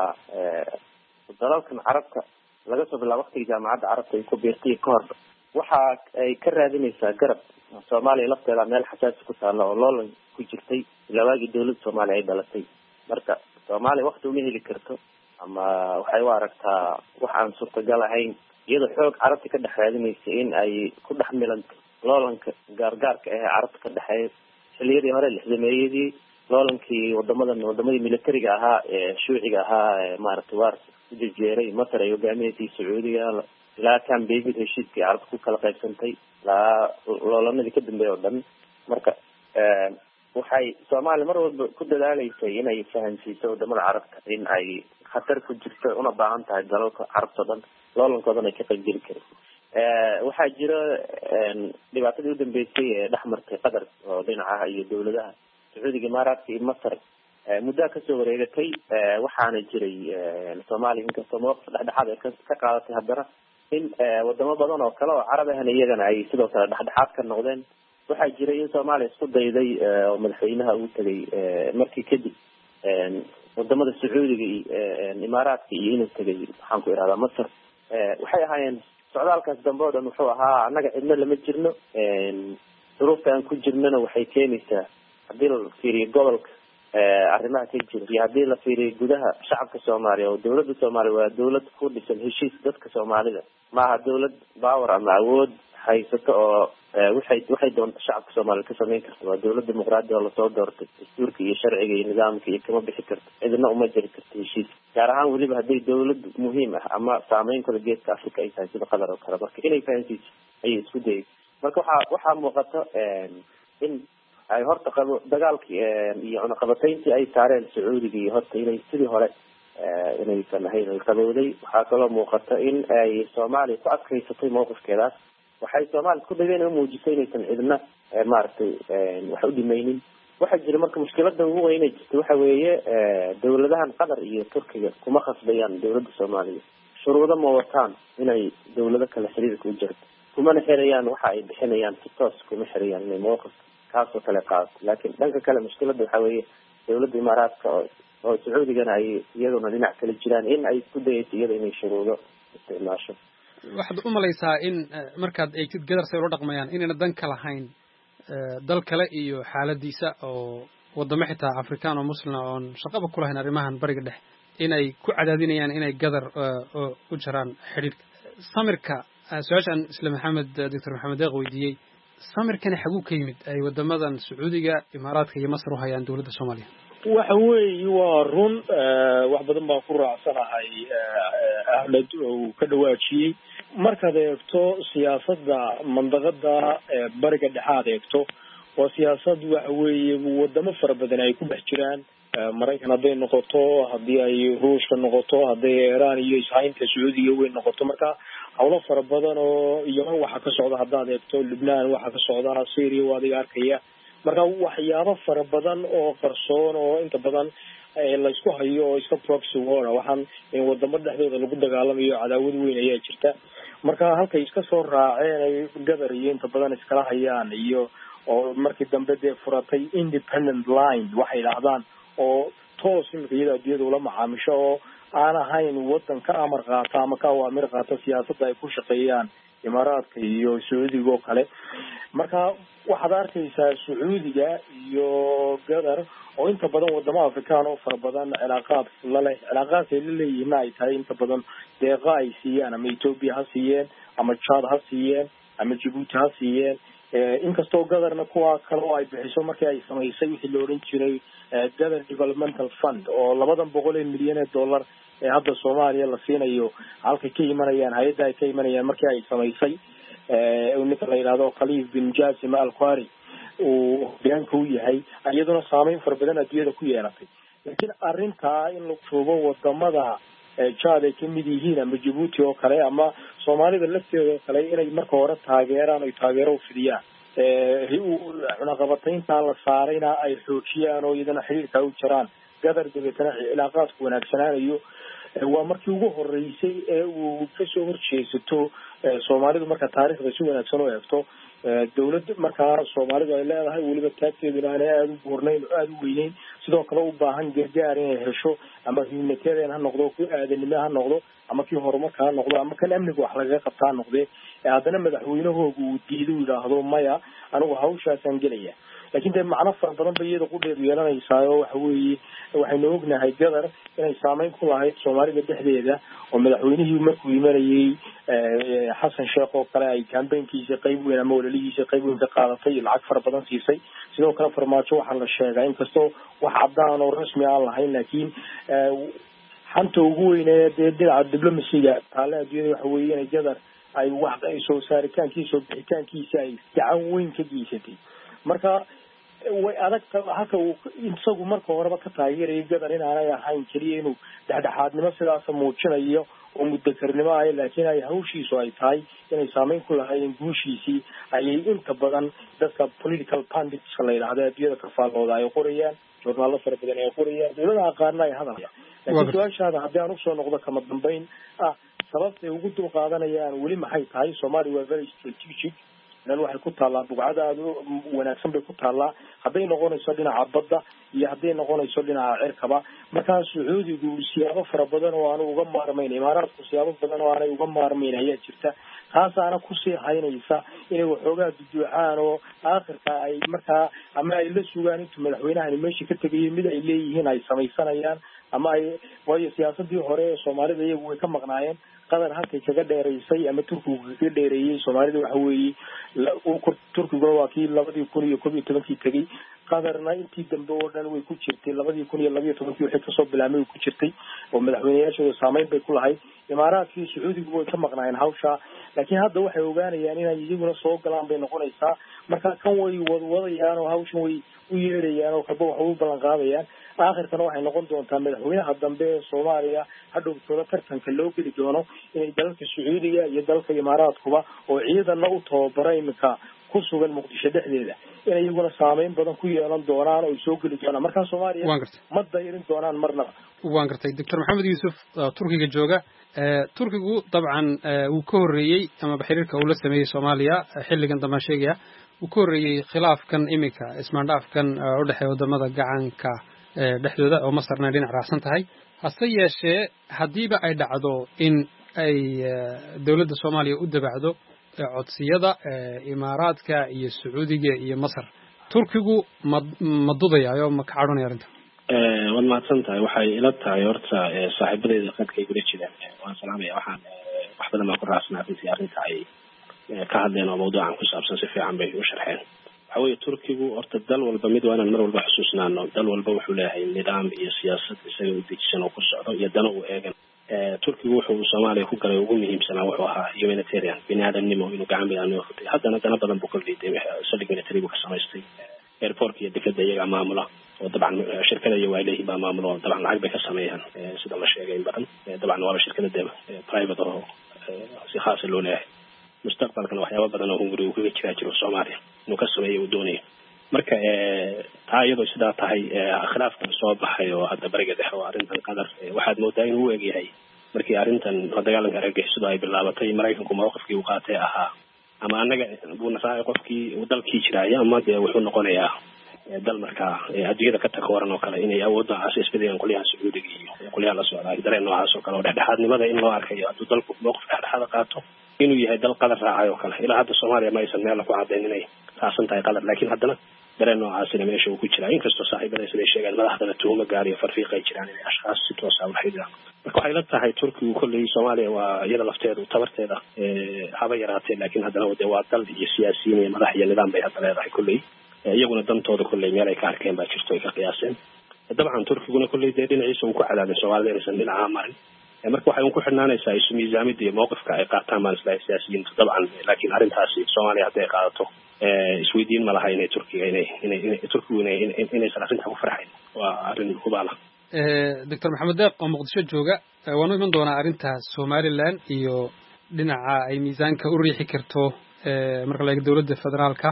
S4: dalalkan Carabka laga soo bilaabo waqtigii jaamacadda Carabta ay ku biirtay ka hor waxa ay ka raadinaysaa garab Soomaaliya lafteeda meel xasaasi ku taala oo loolan ku jirtay lawaagii dawladda Soomaaliya ay dhalatay marka Soomaaliya waqti uma heli karto ama waxay u aragtaa wax aan suurtagal ahayn iyadoo xoog Carabta ka dhex raadinaysa in ay ku dhex milanto loolanka gaargaarka ah Carabta ka dhexeeya xilliyadii hore lixdameeyadii loolankii wadamadii militariga ahaa ee shuuciga ahaa maaragtay waar u jeeray Masar ay hogaamiyaysay Sacuudiga ilaa kan beegid heshiiskii Carabta ku kala qaybsantay ilaa loolanadii ka dambeeyay oo dhan marka waxay Soomaaliya mar walba ku dadaalaysay inay fahansiiso wadamada Carabta in ay khatar ku jirto una baahan tahay dalalka Carabta oo dhan loolankoodana ay ka qayb geli karaan waxaa jira dhibaatadii u dambeysay ee dhexmartay Qatar oo dhinaca iyo dawladaha Sacuudiga Imaaraadka iyo Masar muddo ka soo wareegatay waxaana jiray Soomaaliya inkastoo mowqif dhexdhexaad ay ka qaadatay haddana in wadamo badan oo kale oo Carab ahna iyagana ay sidoo kale dhexdhexaad ka noqdeen waxaa jiray in Soomaaliya isku dayday oo madaxweynaha uu tagay markii kadib wadamada Sacuudiga iyo Imaaraadka iyo inuu tagay waxaan ku iraahdaa Masar waxay ahaayeen socdaalkaas dambe oo dhan wuxuu ahaa annaga cidna lama jirno duruufta aan ku jirnana waxay keenaysaa haddii la fiiriyo gobolka arrimaha ka jira iyo haddii la fiiriyo gudaha shacabka Soomaaliya oo dawladda Soomaaliya waa dawlad ku dhisan heshiis dadka Soomaalida maaha dawlad power ama awood haysato oo waxay doonto shacabka Soomaaliya ka sameyn karto waa dawlad dimuqraadi oo lasoo doortay dastuurka iyo sharciga iyo nidaamka iyo kama bixi karto cidna uma jiri karto heshiis gaar ahaan weliba hadday dawlad muhiim ah ama saameyn kale geeska Afrika ay tahay sida Qatar oo kale marka inay fahansiiso ayay isku dayay marka waxaa muuqata in ay horta dagaalkii iyo cunaqabatayntii ay saareen Sacuudiga iyo horta inay sidii hore inaysan ahayn ay qabowday waxaa kaloo muuqata in ay Soomaaliya ku adkaysatay mowqifkeedaas waxay Soomaaliya ku dhageen u muujisay inaysan cidna maaragtay wax u dhimaynin waxaa jira marka mushkiladda ugu weyn ee jirta waxa weeye dawladahan Qatar iyo Turkiga kuma khasbayaan dawladda Soomaaliya shuruudo ma wataan inay dawlado kale xiriirka u jirto kumana xirayaan waxa ay bixinayaan si toos kuma xirayaan inay mowqif kaasoo kale qaado laakiin dhanka kale mushkiladda waxa weeye dawladda Imaaraadka oo Sacuudigana ay iyaguna dhinac kale jiraan in ay isku dayayso iyada inay shuruudo isticmaasho
S15: waxaad u malaysaa in markaad eegtid Qatar say ula dhaqmayaan inayna dan ka lahayn dal kale iyo xaaladiisa oo wadamo xitaa Afrikaan oo Muslim oo shaqaba ku lahayn arrimahan bariga dhexe inay ku cadaadinayaan inay Qatar u jaraan xiriirka samirka su'aashan isla Dr. Maxamed Deeq weydiiyey samirkani xaguu ka yimid ay wadamadan Sacuudiga Imaaraadka iyo Masar u hayaan dawladda Soomaaliya
S16: waxa weeye waa run wax badan baan ku raacsanahay Ahmed oo ka dhawaajiyay markaad eegto siyaasadda mandaqada bariga dhexaad eegto waa siyaasad waxa weeye wadamo fara badan ay ku dhex jiraan Maraykan hadday noqoto haddii ay Ruushka noqoto hadday Iiraan iyo Israa'iilka Sacuudiga way noqoto marka hawlo fara badan oo Yemen waxa ka socda haddaad eegto Lebanon waxa ka socda Syria waa adiga arkaya marka waxyaabo fara badan oo qarsoon oo inta badan la isku hayo oo iska proxy war waxaan in wadamo dhexdooda lagu dagaalamayo cadaawad weyn ayaa jirta marka halka iska soo raaceen ay gadar iyo inta badan iskala hayaan iyo oo markii dambe dee furatay independent line waxay yiraahdaan oo toos imika iyada adduunyada ula macaamisho oo aan ahayn wadan ka amar qaata ama ka awaamir qaata siyaasadda ay ku shaqeeyaan Imaaraadka iyo Sacuudiga oo kale marka waxaad arkaysaa Sacuudiga iyo Qatar oo inta badan wadamo Afrikaan oo fara badan cilaaqaad la leeyihiin ay tahay inta badan deeqa ay siiyaan ama Ethiopia ha siiyeen ama Chad ha siiyeen ama Djibouti ha siiyeen inkastoo Qatarna kuwa kale oo ay bixiso markii ay samaysay wixii la oran jiray Qatar Developmental Fund oo $200 milyan ee hadda Soomaaliya la siinayo halka ka imanayaan hay'adda ay ka imanayaan markii ay samaysay ninka la yiraahdo Khalif bin Jassim Al-Qari oo deegaanka u yahay iyaduna saameyn fara badan adduunyada ku yeelatay laakiin arrinta in la joogo wadamada Chad ay ka mid yihiin ama Djibouti oo kale ama Soomaalida lafteeda kale inay marka hore taageeraan ay taageero u fidiyaan cunaqabataynta la saarayna ay xoojiyaan oo iyadana xiriirka u jiraan Qatar dabeetana cilaaqaadku wanaagsanaanayo waa markii ugu horeysay ee uu ka soo horjeesato Soomaalidu marka taariikhda si wanaagsan u eegto dawladda marka Soomaalidu ay leedahay waliba taagteeduna aan aad u buurnayn aad u weynayn sidoo kale u baahan gargaar inay hesho ama humanitarian ha noqdo ku aadanimo ha noqdo ama kii horumarka ha noqdo ama kan amniga wax laga qabtaa noqdee haddana madaxweynahoogu uu diiday yiraahdo maya anigu hawshaasaan gelaya laakiin de macna fara badan bay iyada ku dheer yeelanaysaa oo waxa weeye waxaynu ognahay Qatar inay saameyn ku lahayd Soomaalida dhexdeeda oo madaxweynihii markuu imanayay Xasan Sheekh oo kale ay campaignkiisa qayb weyn ama walalihiisa qayb weyn ka qaadatay lacag fara badan siisay sidoo kale farmaajo waxa la sheegay inkastoo wax cadaan oo rasmi ah lahayn laakiin xanta ugu weyn ee dhinaca diblomaasiga taale adduunyada waxa weeye inay Qatar ay wax ay soo saaritaankiisa bixitaankiisa ay gacan weyn ka geysatay marka way adagta halka uu isagu marka horeba ka taageeray Qatar inaanay ahayn kaliya inuu dhexdhexaadnimo sidaas muujinayo oo muddakarnimo ay laakiin ay hawshiisu ay tahay inay saameyn ku lahaayeen guushiisii ayay inta badan dadka political pundits la yiraahdo adduunyada ka faalooda ay qorayaan joornaalo fara badan ay qorayaan dawladaha qaarna ay hadlayaan laakiin su'aashaada haddii aan usoo noqdo kama dambeyn sababtay ugu dul qaadanayaan weli maxay tahay Soomaaliya waa very strategic lan waxay ku taallaa bugcada aad u wanaagsan bay ku taallaa hadday noqonayso dhinaca badda iyo hadday noqonayso dhinaca cirkaba markaa Sacuudigu siyaabo fara badan oo aan uga maarmayn Imaaraadku siyaabo badan oo aanay uga maarmayn ayaa jirta taasaana kusii haynaysa inay waxoogaa duduucaan oo aakhirka ay markaa ama ay la sugaan intuu madaxweynahani meesha ka tegayay mid ay leeyihiin ay samaysanayaan ama ay waayo siyaasadii hore ee Soomaalida iyagu way ka maqnaayeen Qatar halkay kaga dheeraysay ama Turkigu kaga dheereeyay Soomaalida waxa weeye Turkigu waa kii 2011 tagay Qatarna intii dambe oo dhan way ku jirtay 2012 wixii ka soo bilaabmay ku jirtay oo madaxweynayaashooda saameyn bay ku lahayd Imaaraadka iyo Sacuudigu way ka maqnaayeen hawsha laakiin hadda waxay ogaanayaan inay iyaguna soo galaan bay noqonaysaa marka kan way wadayaan oo hawshan way u yeerayaan oo kalba wax u ballan qaadayaan aakhirkana waxay noqon doontaa madaxweynaha dambe ee Soomaaliya hadhowtooda tartanka loo geli doono inay dalka Sacuudiga iyo dalka Imaaraadkuba oo ciidana u tababaray imika ku sugan Muqdisho dhexdeeda inay iyaguna saameyn badan ku yeelan doonaan oo soo geli doonaan marka Soomaaliya ma dayrin doonaan marna
S15: waan gartay Dr. Maxamed Yuusuf Turkiga jooga Turkigu dabcan uu ka horeeyay ama xiriirka uu la sameeyay Soomaaliya xilligan dama sheegaya uu ka horeeyay khilaafkan imika ismaandhaafkan u dhaxeeya wadamada gacanka dhexdooda oo Masarna dhinac raacsan tahay hase yeeshee hadiiba ay dhacdo in ay dawladda Soomaaliya u dabacdo codsiyada Imaaraadka iyo Sacuudiga iyo Masar Turkigu ma dudayaayo ma ka caroonay arinta
S5: waan mahadsan tahay waxay ila tahay horta saaxiibadeyda qadka ay gula jiraan waan salaamaya waxaan wax badan ma ku raacsanaa arrinta ay ka hadleen oo mawduucan ku saabsan si fiican bay u sharxeen. waxa weeye turkigu horta dal walba mid waa inaan mar walba xusuusnaano, dal walba wuxuu leeyahay nidaam iyo siyaasad isaga u dejisan oo ku socdo iyo dano u eegan. turkigu wuxuu Soomaaliya ku galay ugu muhiimsanaa wuxuu ahaa humanitarian, bini'aadanimo inuu gacan bini'aadanimo qabtay. haddana dana badan buu ka liiday saldhig military buu ka samaystay, airport iyo dekada iyaga maamula oo dabcan shirkada iyo leeyihiin baa maamula oo dabcan lacag bay ka sameeyaan sida la sheegay in badan. dabcan waa shirkada private oo si khaas loo leeyahay. mustaqbalkan waxyaabo badan oo hunguri uga jiro Soomaaliya inuu ka sameeyo uu doonayo. marka taa iyadoo sidaa tahay khilaafkan soo baxay oo hadda bariga dhexe oo arrintan qadar waxaad moodaa inuu u egyahay markii arrintan dagaalanka argagixisadu ay bilaabatay Maraykanku mowqifkii uu qaatay ahaa ama anaga buu nasaay qofkii uu dalkii jiraaya ama dee wuxuu noqonayaa dal markaa adduunyada ka takooran oo kale inay awoodda isbeddelaan qolyaha Sacuudiga iyo qolyaha la socda dareen noocaas oo kale oo dhexdhexaadnimada in loo arkayo hadduu dalku mowqif dhexdhexaad qaato inuu yahay dal qadar raacay oo kale. ilaa hadda Soomaaliya ma aysan meel ku caddayn inay taasan tahay qadar, laakiin haddana dareen noocaasina meesha uu ku jiraa, inkastoo saaxiibada sida sheegaan madaxdana tuhuma gaar iyo farqiiq ay jiraan inay ashxaas si toos ah u xidhiidhaan. marka waxay la tahay turkigu kolley Soomaaliya waa iyada lafteedu tabarteeda haba yaraatee, laakiin haddana dee waa dal iyo siyaasiyiin iyo madax iyo nidaam bay hadda leedahay kolley. iyaguna dantooda kolley meel ay ka arkeen baa jirto ay ka qiyaaseen. dabcan turkiguna kolley dee dhinaciisa uu ku cadaadin Soomaalida inaysan dhinaca marin. marka waxay ku xidhnaanaysaa isu miisaamida iyo mowqifka ay qaataan baan islahay siyaasiyiintu dabcan, laakiin arrintaasi Soomaaliya hadday qaadato isweydiin ma laha inay turkiga turkigu inaysan arrinta ku farxayn. waa arrin hubaala.
S15: Dr. Maxamed Deeq oo Muqdisho jooga, waanu iman doonaa arrinta Somaliland iyo dhinaca ay miisaanka u riixi karto marka la eego dowladda federaalka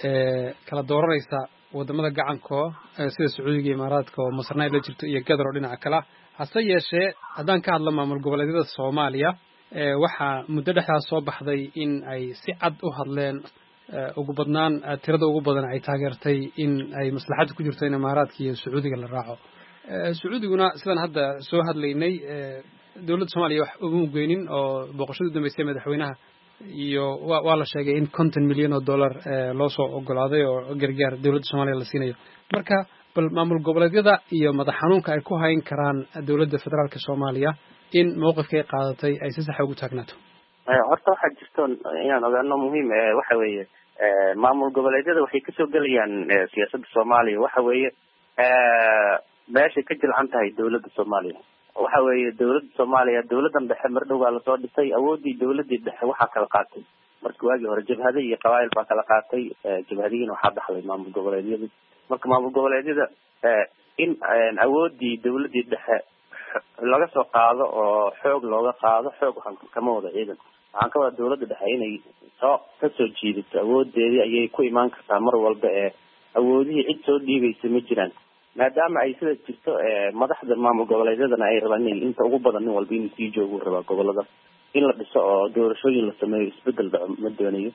S15: kala dooranaysa wadamada gacanka sida Sacuudiga iyo Imaaraadka oo Masarna la jirto iyo Qatar oo dhinaca kale. hase yeeshee haddaan ka hadlo maamul goboleedyada Soomaaliya waxaa muddo dhexdaas soo baxday in ay si cad u hadleen ugu badnaan tirada ugu badan ay taageertay in ay maslaxad ku jirto in Imaaraadka iyo Sacuudiga la raaco. Sacuudiguna sidaan hadda soo hadlaynay dowladda Soomaaliya wax ugu geynin oo boqoshada dambeysay madaxweynaha iyo waa la sheegay in $50 milyan loo soo ogolaaday oo gargaar dowladda Soomaaliya la siinayo. marka bal maamul goboleedyada iyo madax xanuunka ay ku hayn karaan dowladda federaalka Soomaaliya in mowqifka ay qaadatay ay si sax ugu taagnaato.
S4: horta waxaa jirto inaan ogaano muhiim waxa weeye maamul goboleedyada waxay kasoo gelayaan siyaasadda Soomaaliya. waxa weeye meeshay ka jilcan tahay dowladda Soomaaliya. waxa weeye dowladda Soomaaliya dowladan dhexe mar dhow la soo dhisay, awoodii dowladii dhexe waxaa kala qaatay markii waagii hore jabhada iyo qabaa'il baa kala qaatay. jabhadiina waxaa dhaxlay maamul goboleedyada. marka maamul goboleedyada in awoodii dowladii dhexe laga soo qaado oo xoog looga qaado, xoog waxaan kama wada ciidan, waxaan ka wada dowladda dhexe inay kasoo jiidato awoodeedii ayay ku imaan kartaa mar walba. awoodihii cid soo dhiibaysa ma jiraan, maadaama ay sida jirto madaxda maamul goboleedyadana ay rabaan inay inta ugu badan nin walba inuu sii joogu rabaa gobolada, in la dhiso oo doorashooyin la sameeyo, isbedel dhaco ma doonayo.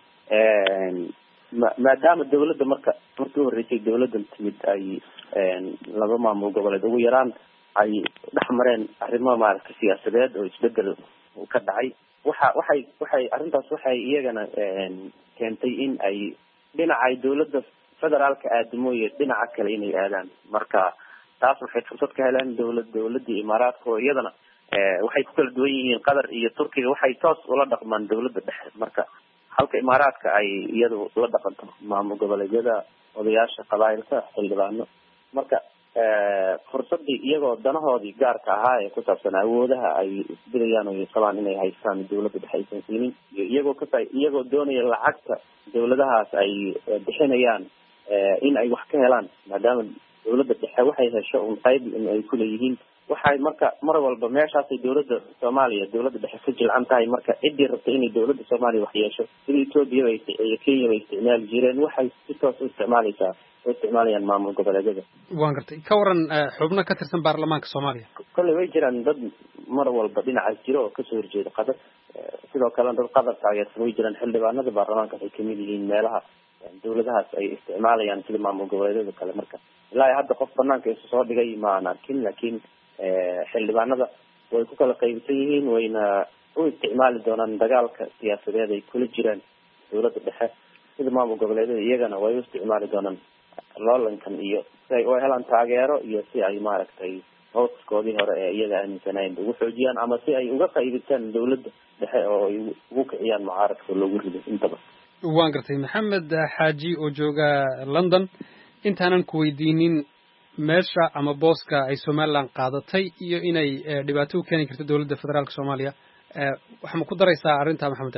S4: maadaama dowladda markii horeysay dowladan timid ay laba maamul goboleed ugu yaraan ay dhex mareen arrimo maaragtay siyaasadeed oo isbedel ka dhacay, waxay arrintaas waxay iyagana keentay in ay dhinacay dowladda federaalka aadamooye dhinaca kale inay aadaan. marka taas waxay fursad ka heleen dowladii Imaaraadka oo iyadana waxay ku kala duwan yihiin Qatar iyo Turkiga, waxay toos ula dhaqmaan dowladda dhexe. marka halka Imaaraadka ay iyadu la dhaqanto maamul goboleedyada, odayaasha qabaa'ilka, xildhibaano. marka fursadii iyagoo danahoodii gaarka ahaa ee ku saabsan awoodaha ay isbedayaan oo qabaan inay haystaan dowladda dhexe aysan siinin, iyo iyagoo doonaya lacagta dowladahaas ay bixinayaan in ay wax ka helaan, maadaama dowladda dhexe waxay hesho un qayb in ay kuleeyihiin. waxay marka mar walba meeshaasay dowladda Soomaaliya dowladda dhexe ka jilcan tahay. marka ciddii rabta inay dowladda Soomaaliya wax yeesho sida Ethiopia iyo Kenya bay isticmaali jireen, waxay si toos u isticmaalayaan maamul goboleedyada.
S15: waan gartay. ka waran xubno ka tirsan baarlamaanka Soomaaliya?
S4: kolley way jiraan dad mar walba dhinacaas jiro oo kasoo horjeeda Qatar, sidoo kale dad Qatar taageersan way jiraan. xildhibaanada baarlamaanka waxay kamid yihiin meelaha dowladahaas ay isticmaalayaan sida maamul goboleedyada kale. marka ilaa hadda qof banaanka isu soo dhigay ma aan arkin, laakiin xildhibaanada way ku kala qaybsan yihiin, wayna u isticmaali doonaan dagaalka siyaasadeed ay kula jiraan dowladda dhexe sida maamul goboleedyada. iyagana way u isticmaali doonaan loolankan iyo si ay u helaan taageero iyo si ay maaragtay hooskoodii hore ee iyaga aaminsanayn ugu xoojiyaan ama si ay uga faa'iidaystaan dawladda dhexe oo ay ugu kiciyaan mucaaradka loogu rido intaba.
S15: waan gartay maxamed xaaji oo jooga London intaanan ku weydiinin meesha ama booska ay Somaliland qaadatay iyo inay dhibaato u keeni karto dawladda federaalka Soomaaliya waxaan ku daraysaa arrinta maxamed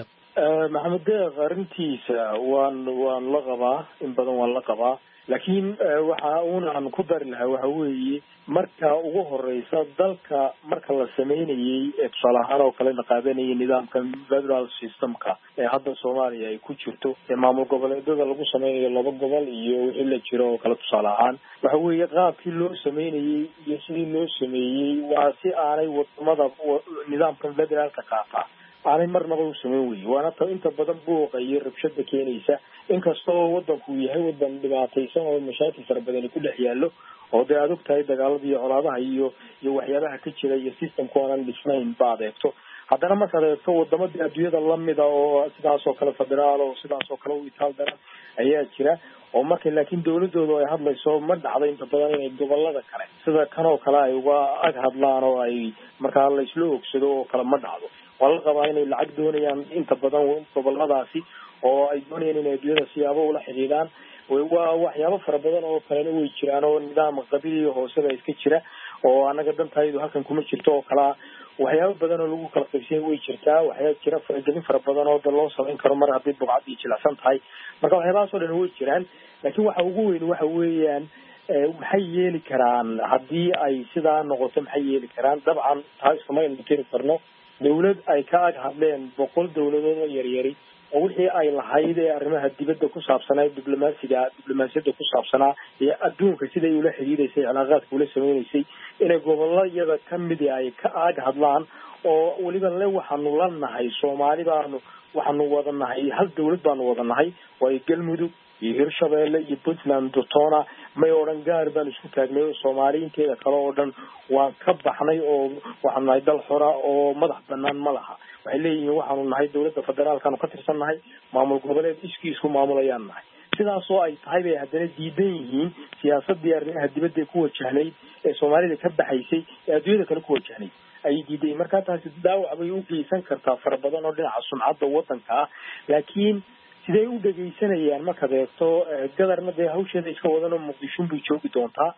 S16: deeq arrintiisa waan la qabaa in badan waan la qabaa laakiin waxa aan ku dari lahaa waxa weeye marka ugu horeysa dalka marka la sameynayay tusaale ahaan oo kale la qaadanayay nidaamka federal systemka ee hadda Soomaaliya ay ku jirto ee maamul goboleedyada lagu sameynayo 2 gobol iyo wixii la jiro oo kale tusaale ahaan waxa weeye qaabkii loo sameynayay iyo sidii loo sameeyay waa si aanay wadamada nidaamka federaalka qaata aanay marnaba u sameyn weeye waana inta badan buuqa iyo rabshada keenaysa inkastoo wadanku yahay wadan dhibaataysan oo mashaakil fara badan ku dhex yaalo oo dee aad ogtahay dagaalada iyo colaadaha iyo waxyaabaha ka jira iyo systemka aan dhisnayn baad eegto haddana markaad eegto wadamada adduunyada lamida oo sidaas oo kale federaal oo sidaas oo kale u itaal daran ayaa jira oo markay laakiin dawladoodu ay hadlayso ma dhacdo inta badan inay gobolada kale sida kan oo kale ay uga ag hadlaan oo ay markaa la isla ogsado oo kale ma dhacdo waa la qabaa inay lacag doonayaan inta badan goboladaasi oo ay doonayaan inay adduunyada siyaabo ula xidhiidhaan waa waxyaabo fara badan oo kalena way jiraan oo nidaam qabiil hooseba iska jira oo anaga dantaydu halkan kuma jirto oo kala waxyaabo badan oo lagu kala qaybsan way jirtaa waxyaabo jira faragelin fara badan oo loo sameyn karo mar haddii buqcadii jilicsan tahay marka waxyaabahaas oo dhan way jiraan laakiin waxa ugu weyn waxa weeyaan maxay yeeli karaan haddii ay sidaa noqoto maxay yeeli karaan dabcan taas kuma aynu tiri karno dawlad ay ka ag hadleen 100 dawladood oo yaryari oo wixii ay lahayd ee arrimaha dibadda ku saabsanaa diblomaasiyadda ku saabsanaa iyo adduunka siday ula xiriireysay cilaaqaadka ula sameynaysay inay gobolayada ka mid ay ka ag hadlaan oo weliba le waxaanu la nahay Soomaali waxaanu wada nahay hal dawlad baanu wada nahay waa Galmudug iyo Hirshabeelle iyo Puntland Dotona may oran gaar baan isku taagnay Soomaali inteeda kale oo dhan waan ka baxnay oo waxaan nahay dal xora oo madax banaan ma laha waxay leeyihiin waxaanu nahay dawladda federaalka ka tirsannahay maamul goboleed isku maamulayaan nahay sidaas oo ay tahay bay haddana diidan yihiin siyaasadii arrimaha dibadda ku wajahnayd ee Soomaalida ka baxaysay ee adduunyada kale ku wajahnayd ay diiday marka taasi daawac bay u geysan kartaa fara badan oo dhinaca sumcadda wadanka laakiin sidee u dhageysanayaan markaad eegto gadarna dee hawsheeda iska wadan oo Muqdisho buu joogi doontaa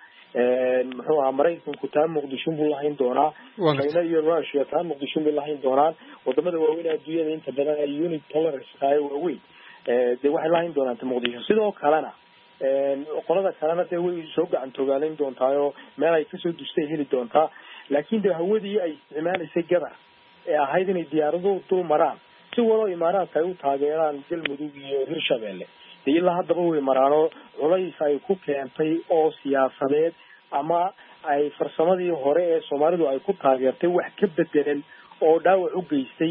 S16: muxuu ahaa Mareykanku taa Muqdisho buu lahayn doonaa China iyo Russia taa Muqdisho buu lahayn doonaan wadamada waaweyn adduunyada inta badan ay unit tolerance tahay waaweyn dee waxay lahayn doonaan Muqdisho sidoo kalena qolada kalena dee way soo gacan togaaleyn doontaa oo meel ay kasoo dustay heli doontaa laakiin dee hawadii ay isticmaalaysay gadar ee ahayd inay diyaarado dul maraan si wado imaaraadka ay u taageeraan Galmudug iyo Hirshabeelle ilaa haddaba way maraano culays ay ku keentay oo siyaasadeed ama ay farsamadii hore ee Soomaalidu ay ku taageertay wax ka bedelan oo dhaawac u geystay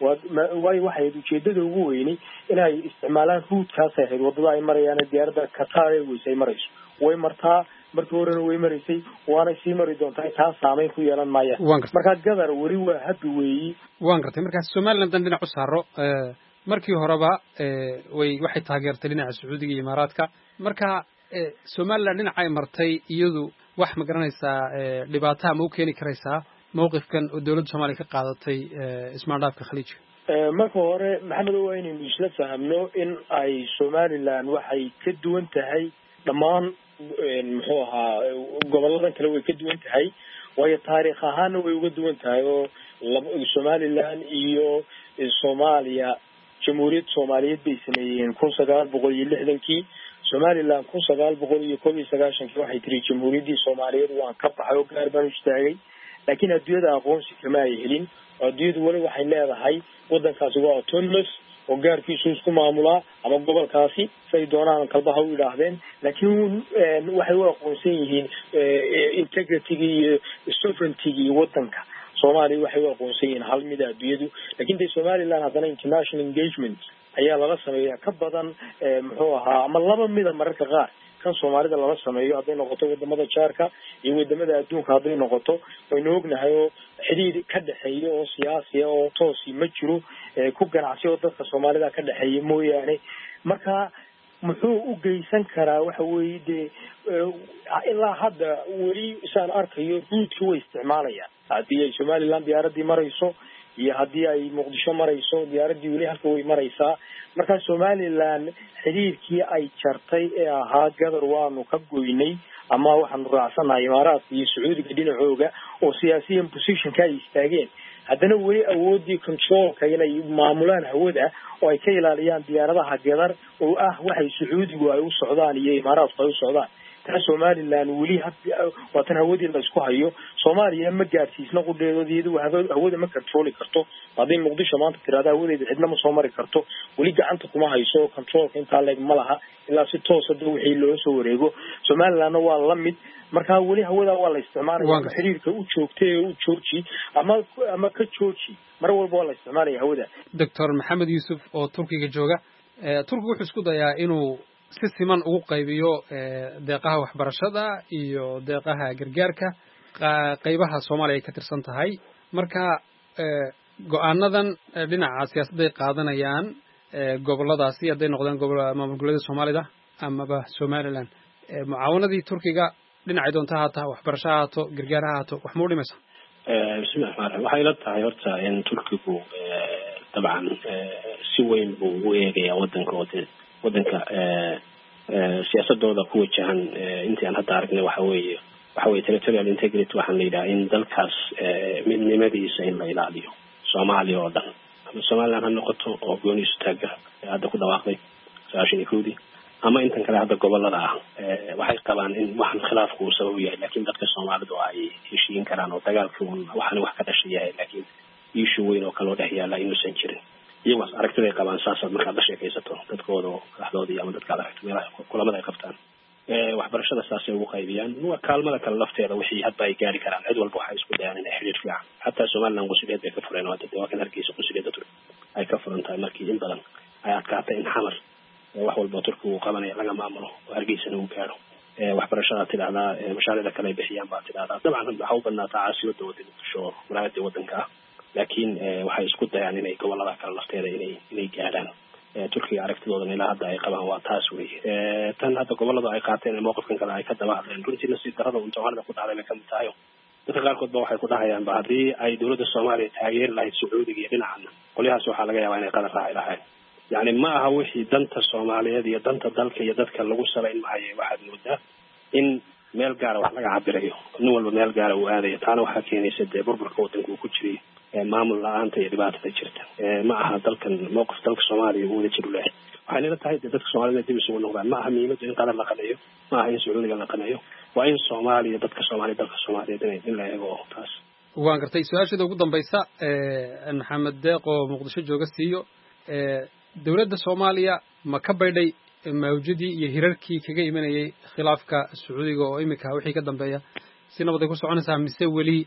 S16: waxay ujeedada ugu weyni inay isticmaalaan route-kaas ay wadada ay marayaan diyaaradda Qatar Airways ay marayso way martaa markii horena way maraysay waana sii mari doontaa taa saameyn ku yeelan maaya marka gadar wari waa habi weeyi
S15: waan gartay marka Soomaaliland dhinac u saaro markii horeba waxay taageertay dhinaca Sacuudiga iyo Imaaraadka marka Soomaaliland dhinaca ay martay iyadu wax ma garanaysaa dhibaato ma u keeni karaysaa mowqifkan oo dawladda Soomaaliya ka qaadatay ismaandhaafka Khaliijka
S16: marka hore maxamed waa inaynu isla fahamno in ay Soomaaliland waxay ka duwan tahay dhammaan muxuu ahaa goboladan kale way ka duwan tahay waayo taariikh ahaan way uga duwan tahay oo Soomaaliland iyo Soomaaliya jamhuuriyad Soomaaliyeed bay sameeyeen 1960kii Soomaaliland 1991kii waxay tiri jamhuuriyaddii Soomaaliyeed waan ka baxay oo gaar baan u istaagay laakiin adduunyada aqoonsi kama ay helin adduunyadu wali waxay leedahay wadankaasi waa autonomous oo gaarkiisu isku maamulaa ama gobolkaasi say doonaan kalbaha u yidhaahdeen laakiin waxay u aqoonsan yihiin integrity iyo sovereignty iyo wadanka Soomaaliya waxay u aqoonsan yihiin hal mid adduunyadu laakiin de Soomaaliland haddana international engagement ayaa laga sameeyaa ka badan muxuu ahaa ama laba mid mararka qaar kan Soomaalida laga sameeyo haday noqoto wadamada jaarka iyo wadamada adduunka haday noqoto waynu ognahay oo xiriir ka dhaxeeyo oo siyaasi oo toosi ma jiro ku ganacsi oo dadka Soomaalida ka dhaxeeyo mooyaane marka muxuu u geysan karaa waxa weeye dee ilaa hadda weli isaan arkayo ruudka way isticmaalayaan haddii ay somaliland diyaaradii marayso iyo haddii ay muqdisho marayso diyaaradii weli halka way maraysaa marka somaliland xiriirkii ay jartay ee ahaa gadar waanu ka goynay ama waxaanu raacsanahay imaaraadka iyo sacuudiga dhinacooga oo siyaasiyan positionka ay istaageen haddana weli awoodii controlka inay maamulaan hawada oo ay ka ilaaliyaan diyaaradaha gadar oo ah waxay sacuudigu ay u socdaan iyo imaaraadku ay u socdaan tan somaliland weli waa tan hawadii la isku hayo soomaaliya ma gaadsiisna qudheedoodiyadu hawada ma controli karto hadday muqdisho maanta tiraada hawadeeda cidna ma soo mari karto weli gacanta kuma hayso controlka intaa leeg ma laha ilaa si toos ah wixii loo soo wareego somalilandna waa la mid marka weli hawada waa la isticmaalaya xiriirka u joogtay u jooji ama ka jooji mar walba waa la isticmaalaya hawada
S15: Dr. Maxamed Yusuf oo Turkiga jooga Turkigu wuxuu isku dayaa inuu si siman ugu qaybiyo deeqaha waxbarashada iyo deeqaha gargaarka qaybaha Soomaaliya ka tirsan tahay marka go'aanadan dhinaca siyaasadda ay qaadanayaan goboladaasi haday noqdaan maamul goboleedyada Soomaalida amaba Somaliland mucaawanadii Turkiga dhinacay doonta hata waxbarasho haato gargaar haato wax ma u dhimaysa
S5: bismillaah waxay la tahay horta in Turkigu dabcan si weyn buu u eegayaa wadanka siyaasadooda ku wajahan intii aan hadda aragnay waxa weeye territorial integrity waxaan la yidhaha in dalkaas midnimadiisa in la ilaaliyo Soomaaliya oo dhan ama Somaliland ha noqoto oo gooniisu taaga hadda ku dhawaaqday 91 ama intan kale hadda gobolada ah waxay qabaan in waxan khilaafku uu sabab yahay laakiin dadka Soomaalidu ay heshiin karaan oo dagaalku waxan wax ka dhashay yahay laakiin issue weyn oo kale oo dhexyaala inuusan jirin iyagu aragtida ay qabaan saasad marka la sheekaysato dadkooda dhaxdoodii ama dadka aragtida kulamada ay qabtaan waxbarashada saasay ugu qaybiyaan waa kaalmada kale lafteeda wixii hadba ay gaari karaan cid walba waxay isku dayaan inay xiriir fiican xataa Somaliland qusideed ay ka fureen oo dadka waa kan hargeysa qusideeda ay ka furan tahay markii in badan ay adkaatay in xamar wax walba Turkigu uu qabanaya laga maamulo oo hargeysana uu gaaro waxbarashada tilaada mashaariicda kale ay bixiyaan baa tilaada dabcan waxa u badnaataa caasimadda waddanka walaayada waddanka laakiin waxay isku dayaan inay gobolada kale lafteeda inay gaaraan Turkiga aragtidooda ilaa hadda ay qabaan waa taas wey tan hadda gobolada ay qaateen mowqifkan kale ay ka daba hadleen runtiina si darada uu Soomaalida ku dhacday ka mid tahay dadka qaarkood ba waxay ku dhahayaan ba haddii ay dawladda Soomaaliya taageer lahayd Sacuudiga iyo dhinacan qoliyahaas waxaa laga yaabaa inay qadar raaci lahayd يعني ما هو شيء دنت الصومالية دي دنت الدلك يدك اللي وصل إن معي واحد مدة إن ميل قارة وحنا عبريه نول ميل قارة وهذا يتعانى وحكيني سد بربر كوتن وكتشري معمول لا أنت يربات تجرت معها دلك الموقف دلك الصومالي هو يجري له وحنا نتعهد دلك الصومالي دي بيسوون نوع معها ميمة إن قال الله قنيه معها يسوون قال قنيه وإن الصومالي دلك الصومالي دلك الصومالي دني إلا يجوا تاس
S15: waan gartay su'aashada ugu dambaysa maxamed deeq oo muqdisho jooga siiyo dawladda Soomaaliya ma ka baydhay mawjadii iyo hirarkii kaga imanayay khilaafka Sacuudiga oo imika wixii ka dambeeya si nabad ay ku soconaysaa mise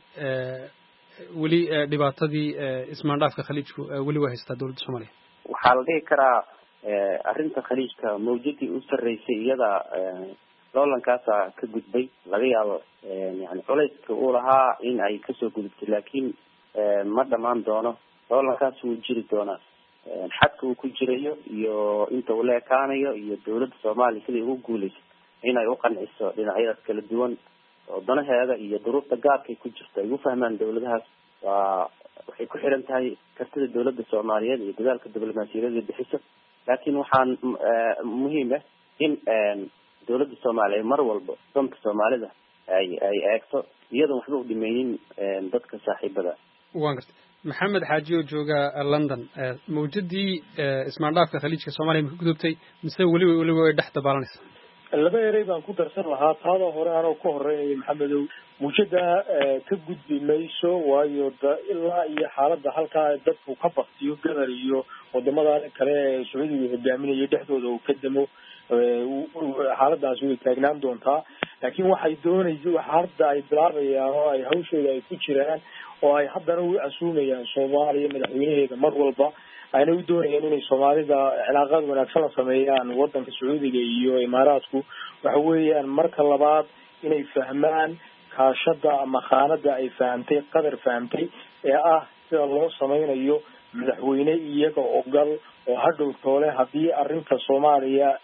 S15: weli dhibaatadii ismaandhaafka khaliijku weli waa haystaa dawladda Soomaaliya
S4: waxaa la dhihi karaa arrinta khaliijka mawjadii u sarreysay iyada loolankaasa ka gudbay laga yaabo yani culayska uu lahaa in ay kasoo gudubtay laakiin ma dhamaan doono loolankaas wuu jiri doonaa xadka uu ku jirayo iyo inta uu leekaanayo iyo dawladda Soomaaliya sidii ugu guuleysay inay u qanciso dhinacyadaas kala duwan oo danaheeda iyo duruufta gaarka ku jirta ay u fahmaan dawladahaas waxay ku xiran tahay kartida dawladda Soomaaliyeed iyo dadaalka diblomaasiyadeed bixiso laakiin waxaan muhiim ah in dawladda Soomaaliya mar walba danta Soomaalida ay eegto iyadoo waxba u dhimaynin dadka saaxiibada
S15: waan gartay maxamed xaaji oo jooga London mawjadii ismaandhaafka khaliijka Soomaaliya ma ku gudubtay mise wali way dhex dabaalanaysaa
S16: laba erey baan ku darsan lahaa taada hore anoo ka horeeyay maxamedow mujada ka gudbi mayso waayo ilaa iyo xaaladda halkaa dadku ka baktiyo gadar iyo wadamada kale ee Sacuudiga hogaaminaya dhexdooda uu ka damo xaaladaas way taagnaan doontaa laakiin waxay doonaysaa waxa hadda ay bilaabayaan oo ay hawshooda ay ku jiraan oo ay haddana u asuumayaan Soomaaliya madaxweynaheeda mar walba ayna u doonayaan inay Soomaalida cilaaqad wanaagsan la sameeyaan wadanka Sacuudiga iyo Imaaraadku waxa weeyaan marka labaad inay fahmaan kaashada ama khaanada ay fahamtay qadar fahamtay ee ah sida loo sameynayo madaxweyne iyaga ogal oo hadhow toole haddii arrinta Soomaaliya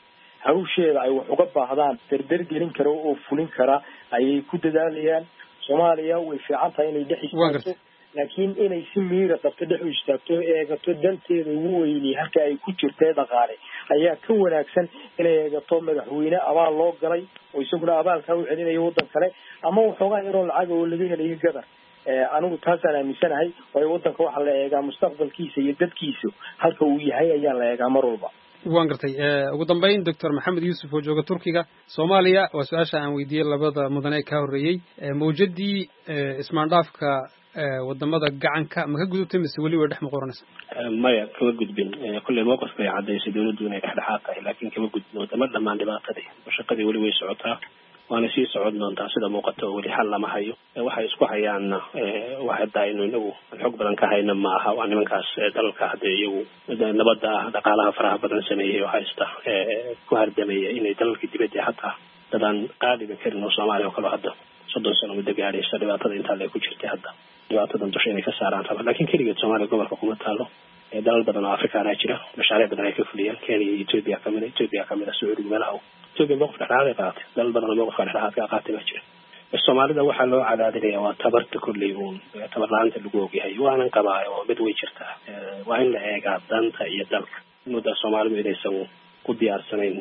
S16: hawsheeda ay wax uga baahdaan dardar gelin kara oo fulin kara ayay ku dadaalayaan. Soomaaliya way fiican tahay inay dhex istaagto laakiin inay si miira qabto dhex u istaagto eegato danteeda ugu weyn halka ay ku jirtay dhaqaale ayaa ka wanaagsan inay eegato madaxweyne abaal loo galay oo isaguna abaalka u celinayo wadan kale ama waxoogaa yaroo lacag oo laga helayo gadar. anigu taasaan aaminsanahay oo wadanka waxa la eegaa mustaqbalkiisa iyo dadkiisa halka uu yahay ayaa la eegaa mar walba.
S15: waan gartay ugu dambeyn Dr. Maxamed Yuusuf oo jooga Turkiga Soomaaliya waa su'aasha aan weydiiyay labada mudane ka horeeyay mawjadii ismaandhaafka wadamada gacanka ma ka gudubtay mise wali way dhex maqoranaysa
S5: maya kama gudbin kulli mowqifka ay cadeysay dawladdu inay dhexdhexaad tahay laakiin kama gudbin wadamo dhammaan dhibaatadii shaqadii wali way socotaa waana sii socon doontaa sida muuqato wali xal lama hayo waxay isku hayaanna waxa daayno inagu xog badan ka hayna ma aha waa nimankaas dalka hadda iyagu nabadda dhaqaalaha faraha badan sameeyay oo haysta ku hardamaya inay dalka dibadda hataa dadaan qaadiga karin oo Soomaaliya oo kale hadda 30 sano muddo gaaraysa dhibaatada inta ay ku jirtay hadda dhibaatadan dusha inay ka saaraan raba laakiin kaligeed Soomaaliya gobolka kuma taalo dalal badan oo Afrikaan ah jira mashaariic badan ay ka fuliyaan Kenya iyo Ethiopia kamida Sacuudiga meelaha Ethiopia mowqif dhexdhexaad ay qaatay dalal badan oo mowqif dhexdhexaad ka qaatay jira Soomaalida waxaa loo cadaadinayaa waa tabarta kulli uun tabar la'aanta lagu ogyahay waanan qabaa oo mid way jirtaa waa in la eegaa danta iyo dalka muddo Soomaalidu inaysan ku diyaarsanayn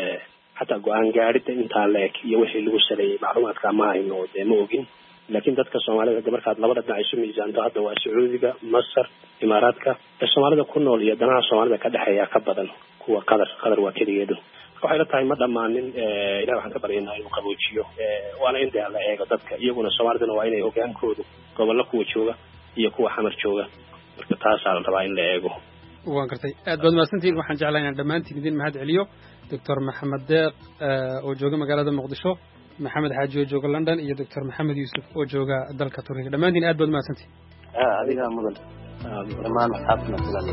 S5: حتى قوان قاعدة إنت عليك يوحي اللي وصلي معلومات كمان إنه موجين لكن ذاتك الصومالية قبل كذا لبضت نعيشوا ميزان ده وسعودية مصر إماراتك الصومالية كنا اللي يدنا الصومالية كده حياة كبدنا هو قدر وكذا يده وحيلا تايم مدة ما نن إلى واحد كبرينا يقبوشيو وأنا عندي على إيه ذاتك يقولون الصومالية نوعين يوجان كودو قبل لك وشوجا يكون حمر شوجا كتاس على طبعين لإيجو
S15: waan gartay aad baad maasantiin waxaan jeclahay inaan dhammaantiin idin mahad celiyo Dr. Maxamed Deeq oo jooga magaalada Muqdisho Maxamed Xaaji oo jooga London iyo Dr. Maxamed Yuusuf oo jooga dalka Turkiga dhammaantiin aad baad maasantiin
S4: adiga mudan dhammaan asxaabna filan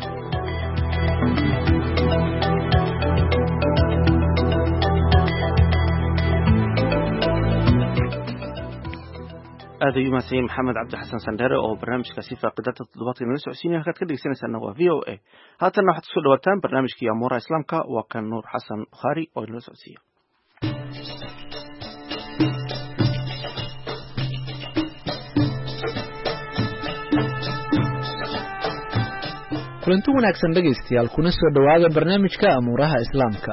S2: هذا يوم سين محمد عبد الحسن سندرة أو برنامج كثيفة قدرت الضباط الناس وسيني هكذا كده سنة سنة VOA هذا نحط سؤال وقتان برنامج كي أمور إسلام كا وكان نور حسن بخاري أو الناس وسيا
S17: kulanti wanaagsan dhageystayaal kuna soo dhawaada barnaamijka amuuraha islaamka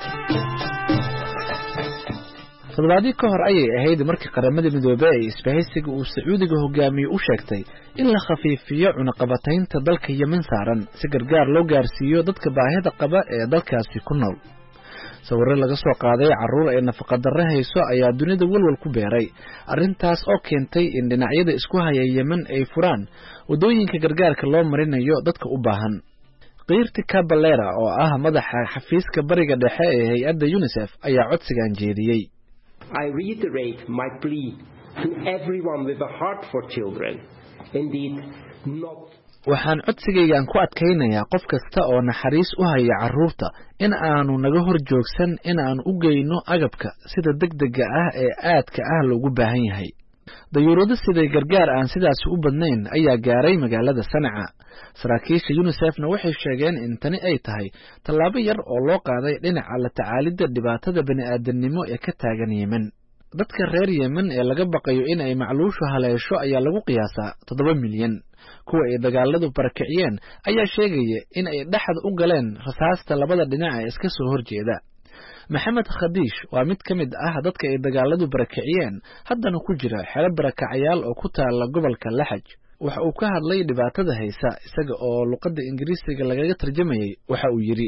S17: toddobaadii ka hor ayay ahayd markii qaramada midoobay ay isbahaysiga uu Sacuudiga hogaamiyo u sheegtay in la khafiifiyo cunaqabataynta dalka Yemen saaran si gargaar loo gaarsiiyo dadka baahida qaba ee dalkaasi ku nool sawirro laga soo qaaday carruur ay nafaqa darro hayso ayaa dunida walwal ku beeray arrintaas oo keentay in dhinacyada isku haya Yemen ay furaan wadooyinka gargaarka loo marinayo dadka u baahan qiirti Caballera oo ah madaxa xafiiska bariga dhexe ee hay'adda UNICEF ayaa codsigan jeediyay
S18: I reiterate my plea to everyone with a heart for children. Indeed, not.
S17: waxaan codsigaygan ku adkaynayaa qof kasta oo naxariis u haya carruurta in aanu naga hor joogsan in aan u geyno agabka sida degdega ah ee aadka ah loogu baahan yahay dayuurado siday gargaar aan sidaas u badnayn ayaa gaaray magaalada Sanca saraakiisha UNICEF-na waxay sheegeen in tani ay tahay tallaabo yar oo loo qaaday dhinaca la tacaalidda dhibaatada bani'aadanimo ee ka taagan Yemen dadka reer Yemen ee laga baqayo in ay macluushu haleesho ayaa lagu qiyaasaa 7 milyan kuwa ay dagaaladu barakiciyeen ayaa sheegaya in ay dhaxad u galeen rasaasta labada dhinac ee iska soo horjeeda Maxamed Khadish waa mid ka mid ah dadka ay dagaaladu barakiciyeen haddana ku jira xero barakacayaal oo ku taala gobolka Laxaj waxa uu ka hadlay dhibaatada haysa isaga oo luqadda Ingiriisiga lagaga tarjumayay waxa uu yiri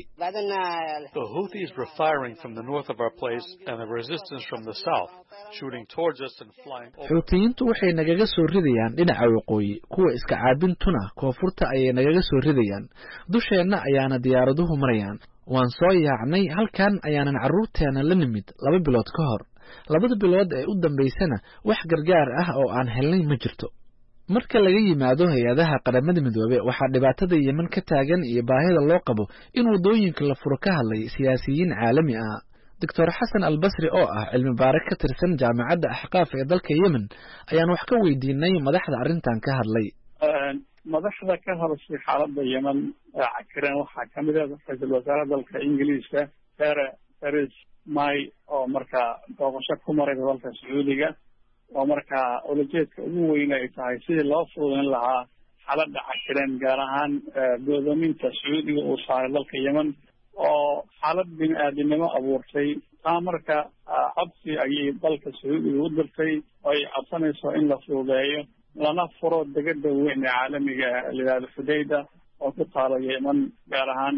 S19: The Houthis were firing from the north of our place and the resistance from the south shooting towards us and flying
S17: Xuutiyiintu waxay nagaga soo ridayaan dhinaca waqooyi kuwa iska caabintuna koonfurta ayay nagaga soo ridayaan dusheena ayaana diyaaraduhu marayaan waan soo yaacnay halkan ayaanan carruurteena la nimid 2 bilood ka hor 2 bilood ee u dambeysana wax gargaar ah oo aan helnay ma jirto marka laga yimaado hay'adaha qaramada midoobay waxa dhibaatada Yemen ka taagan iyo baahida loo qabo in wadooyinka la furo ka hadlay siyaasiyiin caalami ah Dr. Hassan Al-Basri oo ah cilmi baare ka tirsan jaamacadda Ahqaaf ee dalka Yemen ayaan wax ka weydiinay madaxda arrintan ka hadlay
S20: madaxda ka hadashay xaaladda Yemen cakiran waxa kamid ah ra'iisul wasaaraha dalka Ingiriiska Sir Theresa May oo markaa booqasho ku maray dalka Sacuudiga oo markaa ulajeedka ugu weyn ay tahay sidii loo fududeyn lahaa xaaladda cakiran gaar ahaan go'doominta Sacuudiga uu saaray dalka Yemen oo xaalad bini'aadanimo abuurtay taa marka codsi ayay dalka Sacuudiga u dirtay oo ay codsanayso in la fududeeyo lana furo degedda weyn ee caalamiga lidaada Xudayda oo ku taala Yemen gaar ahaan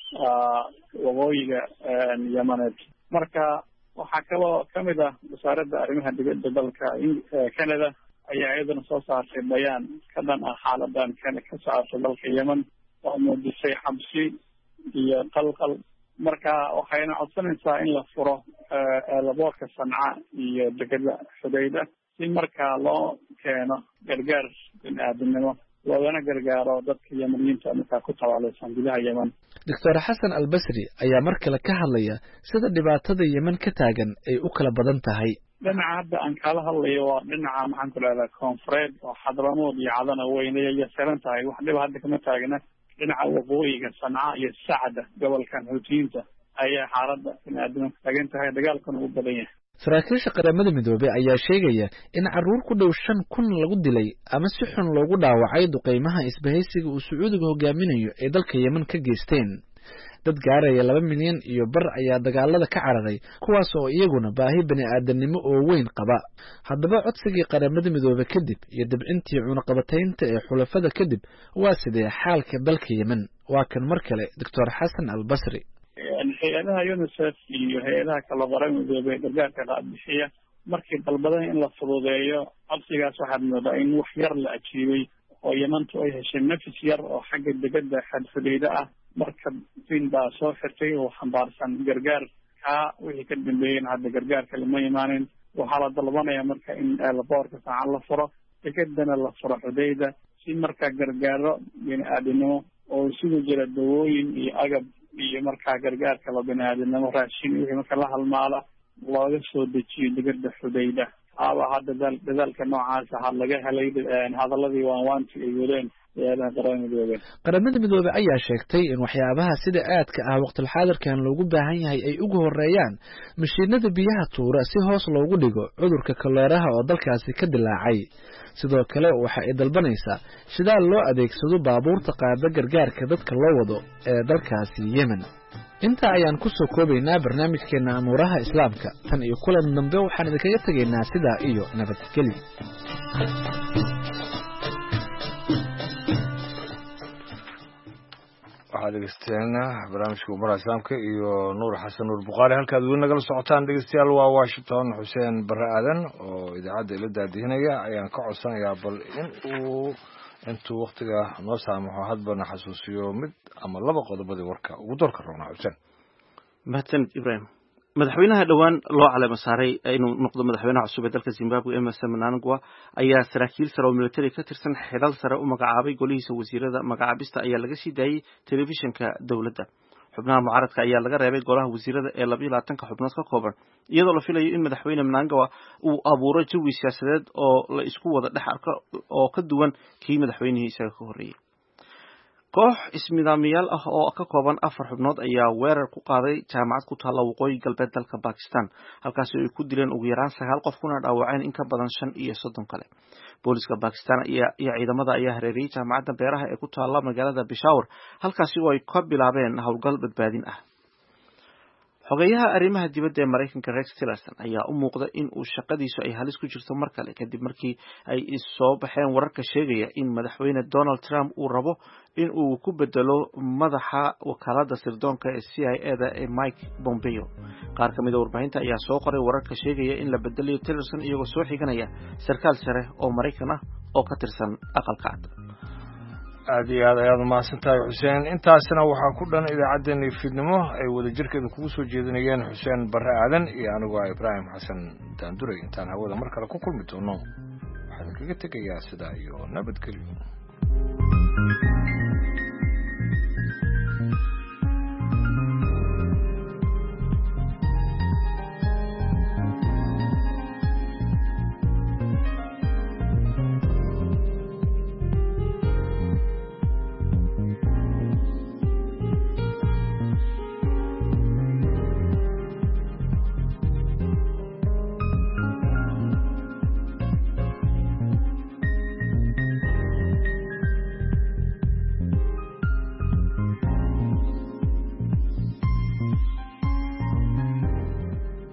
S20: waqooyiga Yemeneed marka waxaa kaloo kamid ah wasaaradda arrimaha dibadda dalka Canada ayaa iyadana soo saartay bayaan ka dhan ah xaaladan ka socota dalka Yemen oo muujisay xabsi iyo qalqal marka waxayna codsanaysaa in la furo laboorka Sanca iyo degedda Xudayda si markaa loo keeno gargaar bini'aadanimo loogana gargaaro dadka Yemeniyiinta markaa ku tawaalaysan gudaha Yemen.
S17: Dr. Xasan Albasri ayaa mar kale ka hadlaya sida dhibaatada Yemen ka taagan ay u kala badan tahay.
S20: dhinaca hadda aan kala hadlayo waa dhinaca maxaan ku leedahay koonfureed oo Xadramood iyo Cadana weynaya iyo saran tahay wax dhib hadda kama taagna dhinaca waqooyiga Sanca iyo Sacda gobolkan Xuutiyiinta ayaa xaaladda bini'aadanimo taagan tahay dagaalkan ugu badan yahay.
S17: saraakiisha qaramada midoobay ayaa sheegaya in carruur ku dhow 5,000 lagu dilay ama si xun loogu dhaawacay duqeymaha isbahaysiga uu Sacuudiga hogaaminayo ee dalka Yemen ka geysteen. dad gaaraya 2 milyan iyo bar ayaa dagaalada ka cararay kuwaas oo iyaguna baahi bani'aadanimo oo weyn qaba. haddaba codsigii qaramada midoobay kadib iyo dibcintii cunaqabataynta ee xulafada kadib waa sidee xaalka dalka Yemen? waa kan mar kale Dr. Xasan Albasri.
S20: hay-adaha UNICEF iyo hay-adaha kala qaramada midoobay gargaarka qaadbixiya markii dalbadan in la fududeeyo codsigaas waxaad moodaa in wax yar la ajiibay oo Yementu ay heshay nafis yar oo xagga degedda Xudayda ah marka tin baa soo xirtay oo xambaarsan gargaar ka wixii ka dambeeyay hadda gargaarka lama imaanin waxaa la dalbanaya marka in laboorka Sanca la furo degeddana la furo Xudayda si marka gargaaro bini'aadanimo oo isugu jira dawooyin iyo agab iyo markaa gargaarka la bini'aadanimo raashin wixii marka la halmaala looga soo dejiyo degedda Xudayda hadda dadaalka noocaas ah laga helay hadaladii waanwaanti ay wadeen
S17: qaramada midoobay ayaa sheegtay in waxyaabaha sida aadka ah waqti xaadirkan loogu baahan yahay ay ugu horeeyaan mashiinada biyaha tuura si hoos loogu dhigo cudurka kaleeraha oo dalkaasi ka dilaacay. sidoo kale waxa ay dalbanaysaa shidaal loo adeegsado baabuurta qaada gargaarka dadka loo wado ee dalkaasi Yemen. inta ayaan ku soo koobaynaa barnaamijkeena amuuraha islaamka tan iyo kulan dambe waxaan idinkaga tagaynaa sidaa iyo nabadgelyo.
S1: waxaad dhegeysateen barnaamijka umaraha islaamka iyo nuur xasan nuur buqaari halkaad weli nagala socotaan dhegeystayaal waa Washington. xuseen barre aadan oo idaacadda ila daadihinaya ayaan ka codsanayaa bal intuu waqtiga noo saamaxo hadbana xasuusiyo mid ama laba qodobadii warka ugu doorka roona. xuseen
S2: mahadsanid Ibrahim. madaxweynaha dhawaan loo caleemo saaray inuu noqdo madaxweynaha cusub ee dalka Zimbabwe Emmerson Mnangagwa ayaa saraakiil sare oo military ka tirsan xilal sare u magacaabay golihiisa wasiirada. magacaabista ayaa laga sii daayay telefishinka dawladda. xubnaha mucaaradka ayaa laga reebay golaha wasiirada ee 22 xubnood ka kooban iyadoo la filayo in madaxweyne Mnangagwa uu abuuro jawi siyaasadeed oo la isku wada dhex arko oo ka duwan kii madaxweynihii isaga ka horreeyay. koox ismidaamiyaal ah oo ka kooban 4 xubnood ayaa weerar ku qaaday jaamacad ku taalla waqooyi galbeed dalka Pakistan halkaas oo ay ku dileen ugu yaraan 9 qof kuna dhaawaceen in ka badan 35 kale. booliska Pakistan iyo ciidamada ayaa hareeriyay jaamacadda beeraha ee ku taalla magaalada Peshawar halkaas oo ay ka bilaabeen howlgal badbaadin ah. xogeyaha arrimaha dibadda ee Mareykanka Rex Tillerson ayaa u muuqda in uu shaqadiisu ay halis ku jirto mar kale kadib markii ay soo baxeen wararka sheegaya in madaxweyne Donald Trump uu rabo in uu ku bedelo madaxa wakaaladda sirdoonka ee CIA-da ee Mike Pompeo. qaar ka mid ah warbaahinta ayaa soo qoray wararka sheegaya in la bedelayo Tillerson iyagoo soo xiganaya sarkaal sare oo Mareykan ah oo ka tirsan aqalka cad.
S1: aad iyo aad ayaad mahadsantahay xuseen. intaasna waxaa ku dhan idaacaddeenii fiidnimo ay wadajirkeeda kugu soo jeedinayeen xuseen barre aadan iyo anigu Ibrahim xasan daanduray. intaan hawada mar kale ku kulmi doono waxaan kaga tegayaa sidaa iyo nabadgelyo.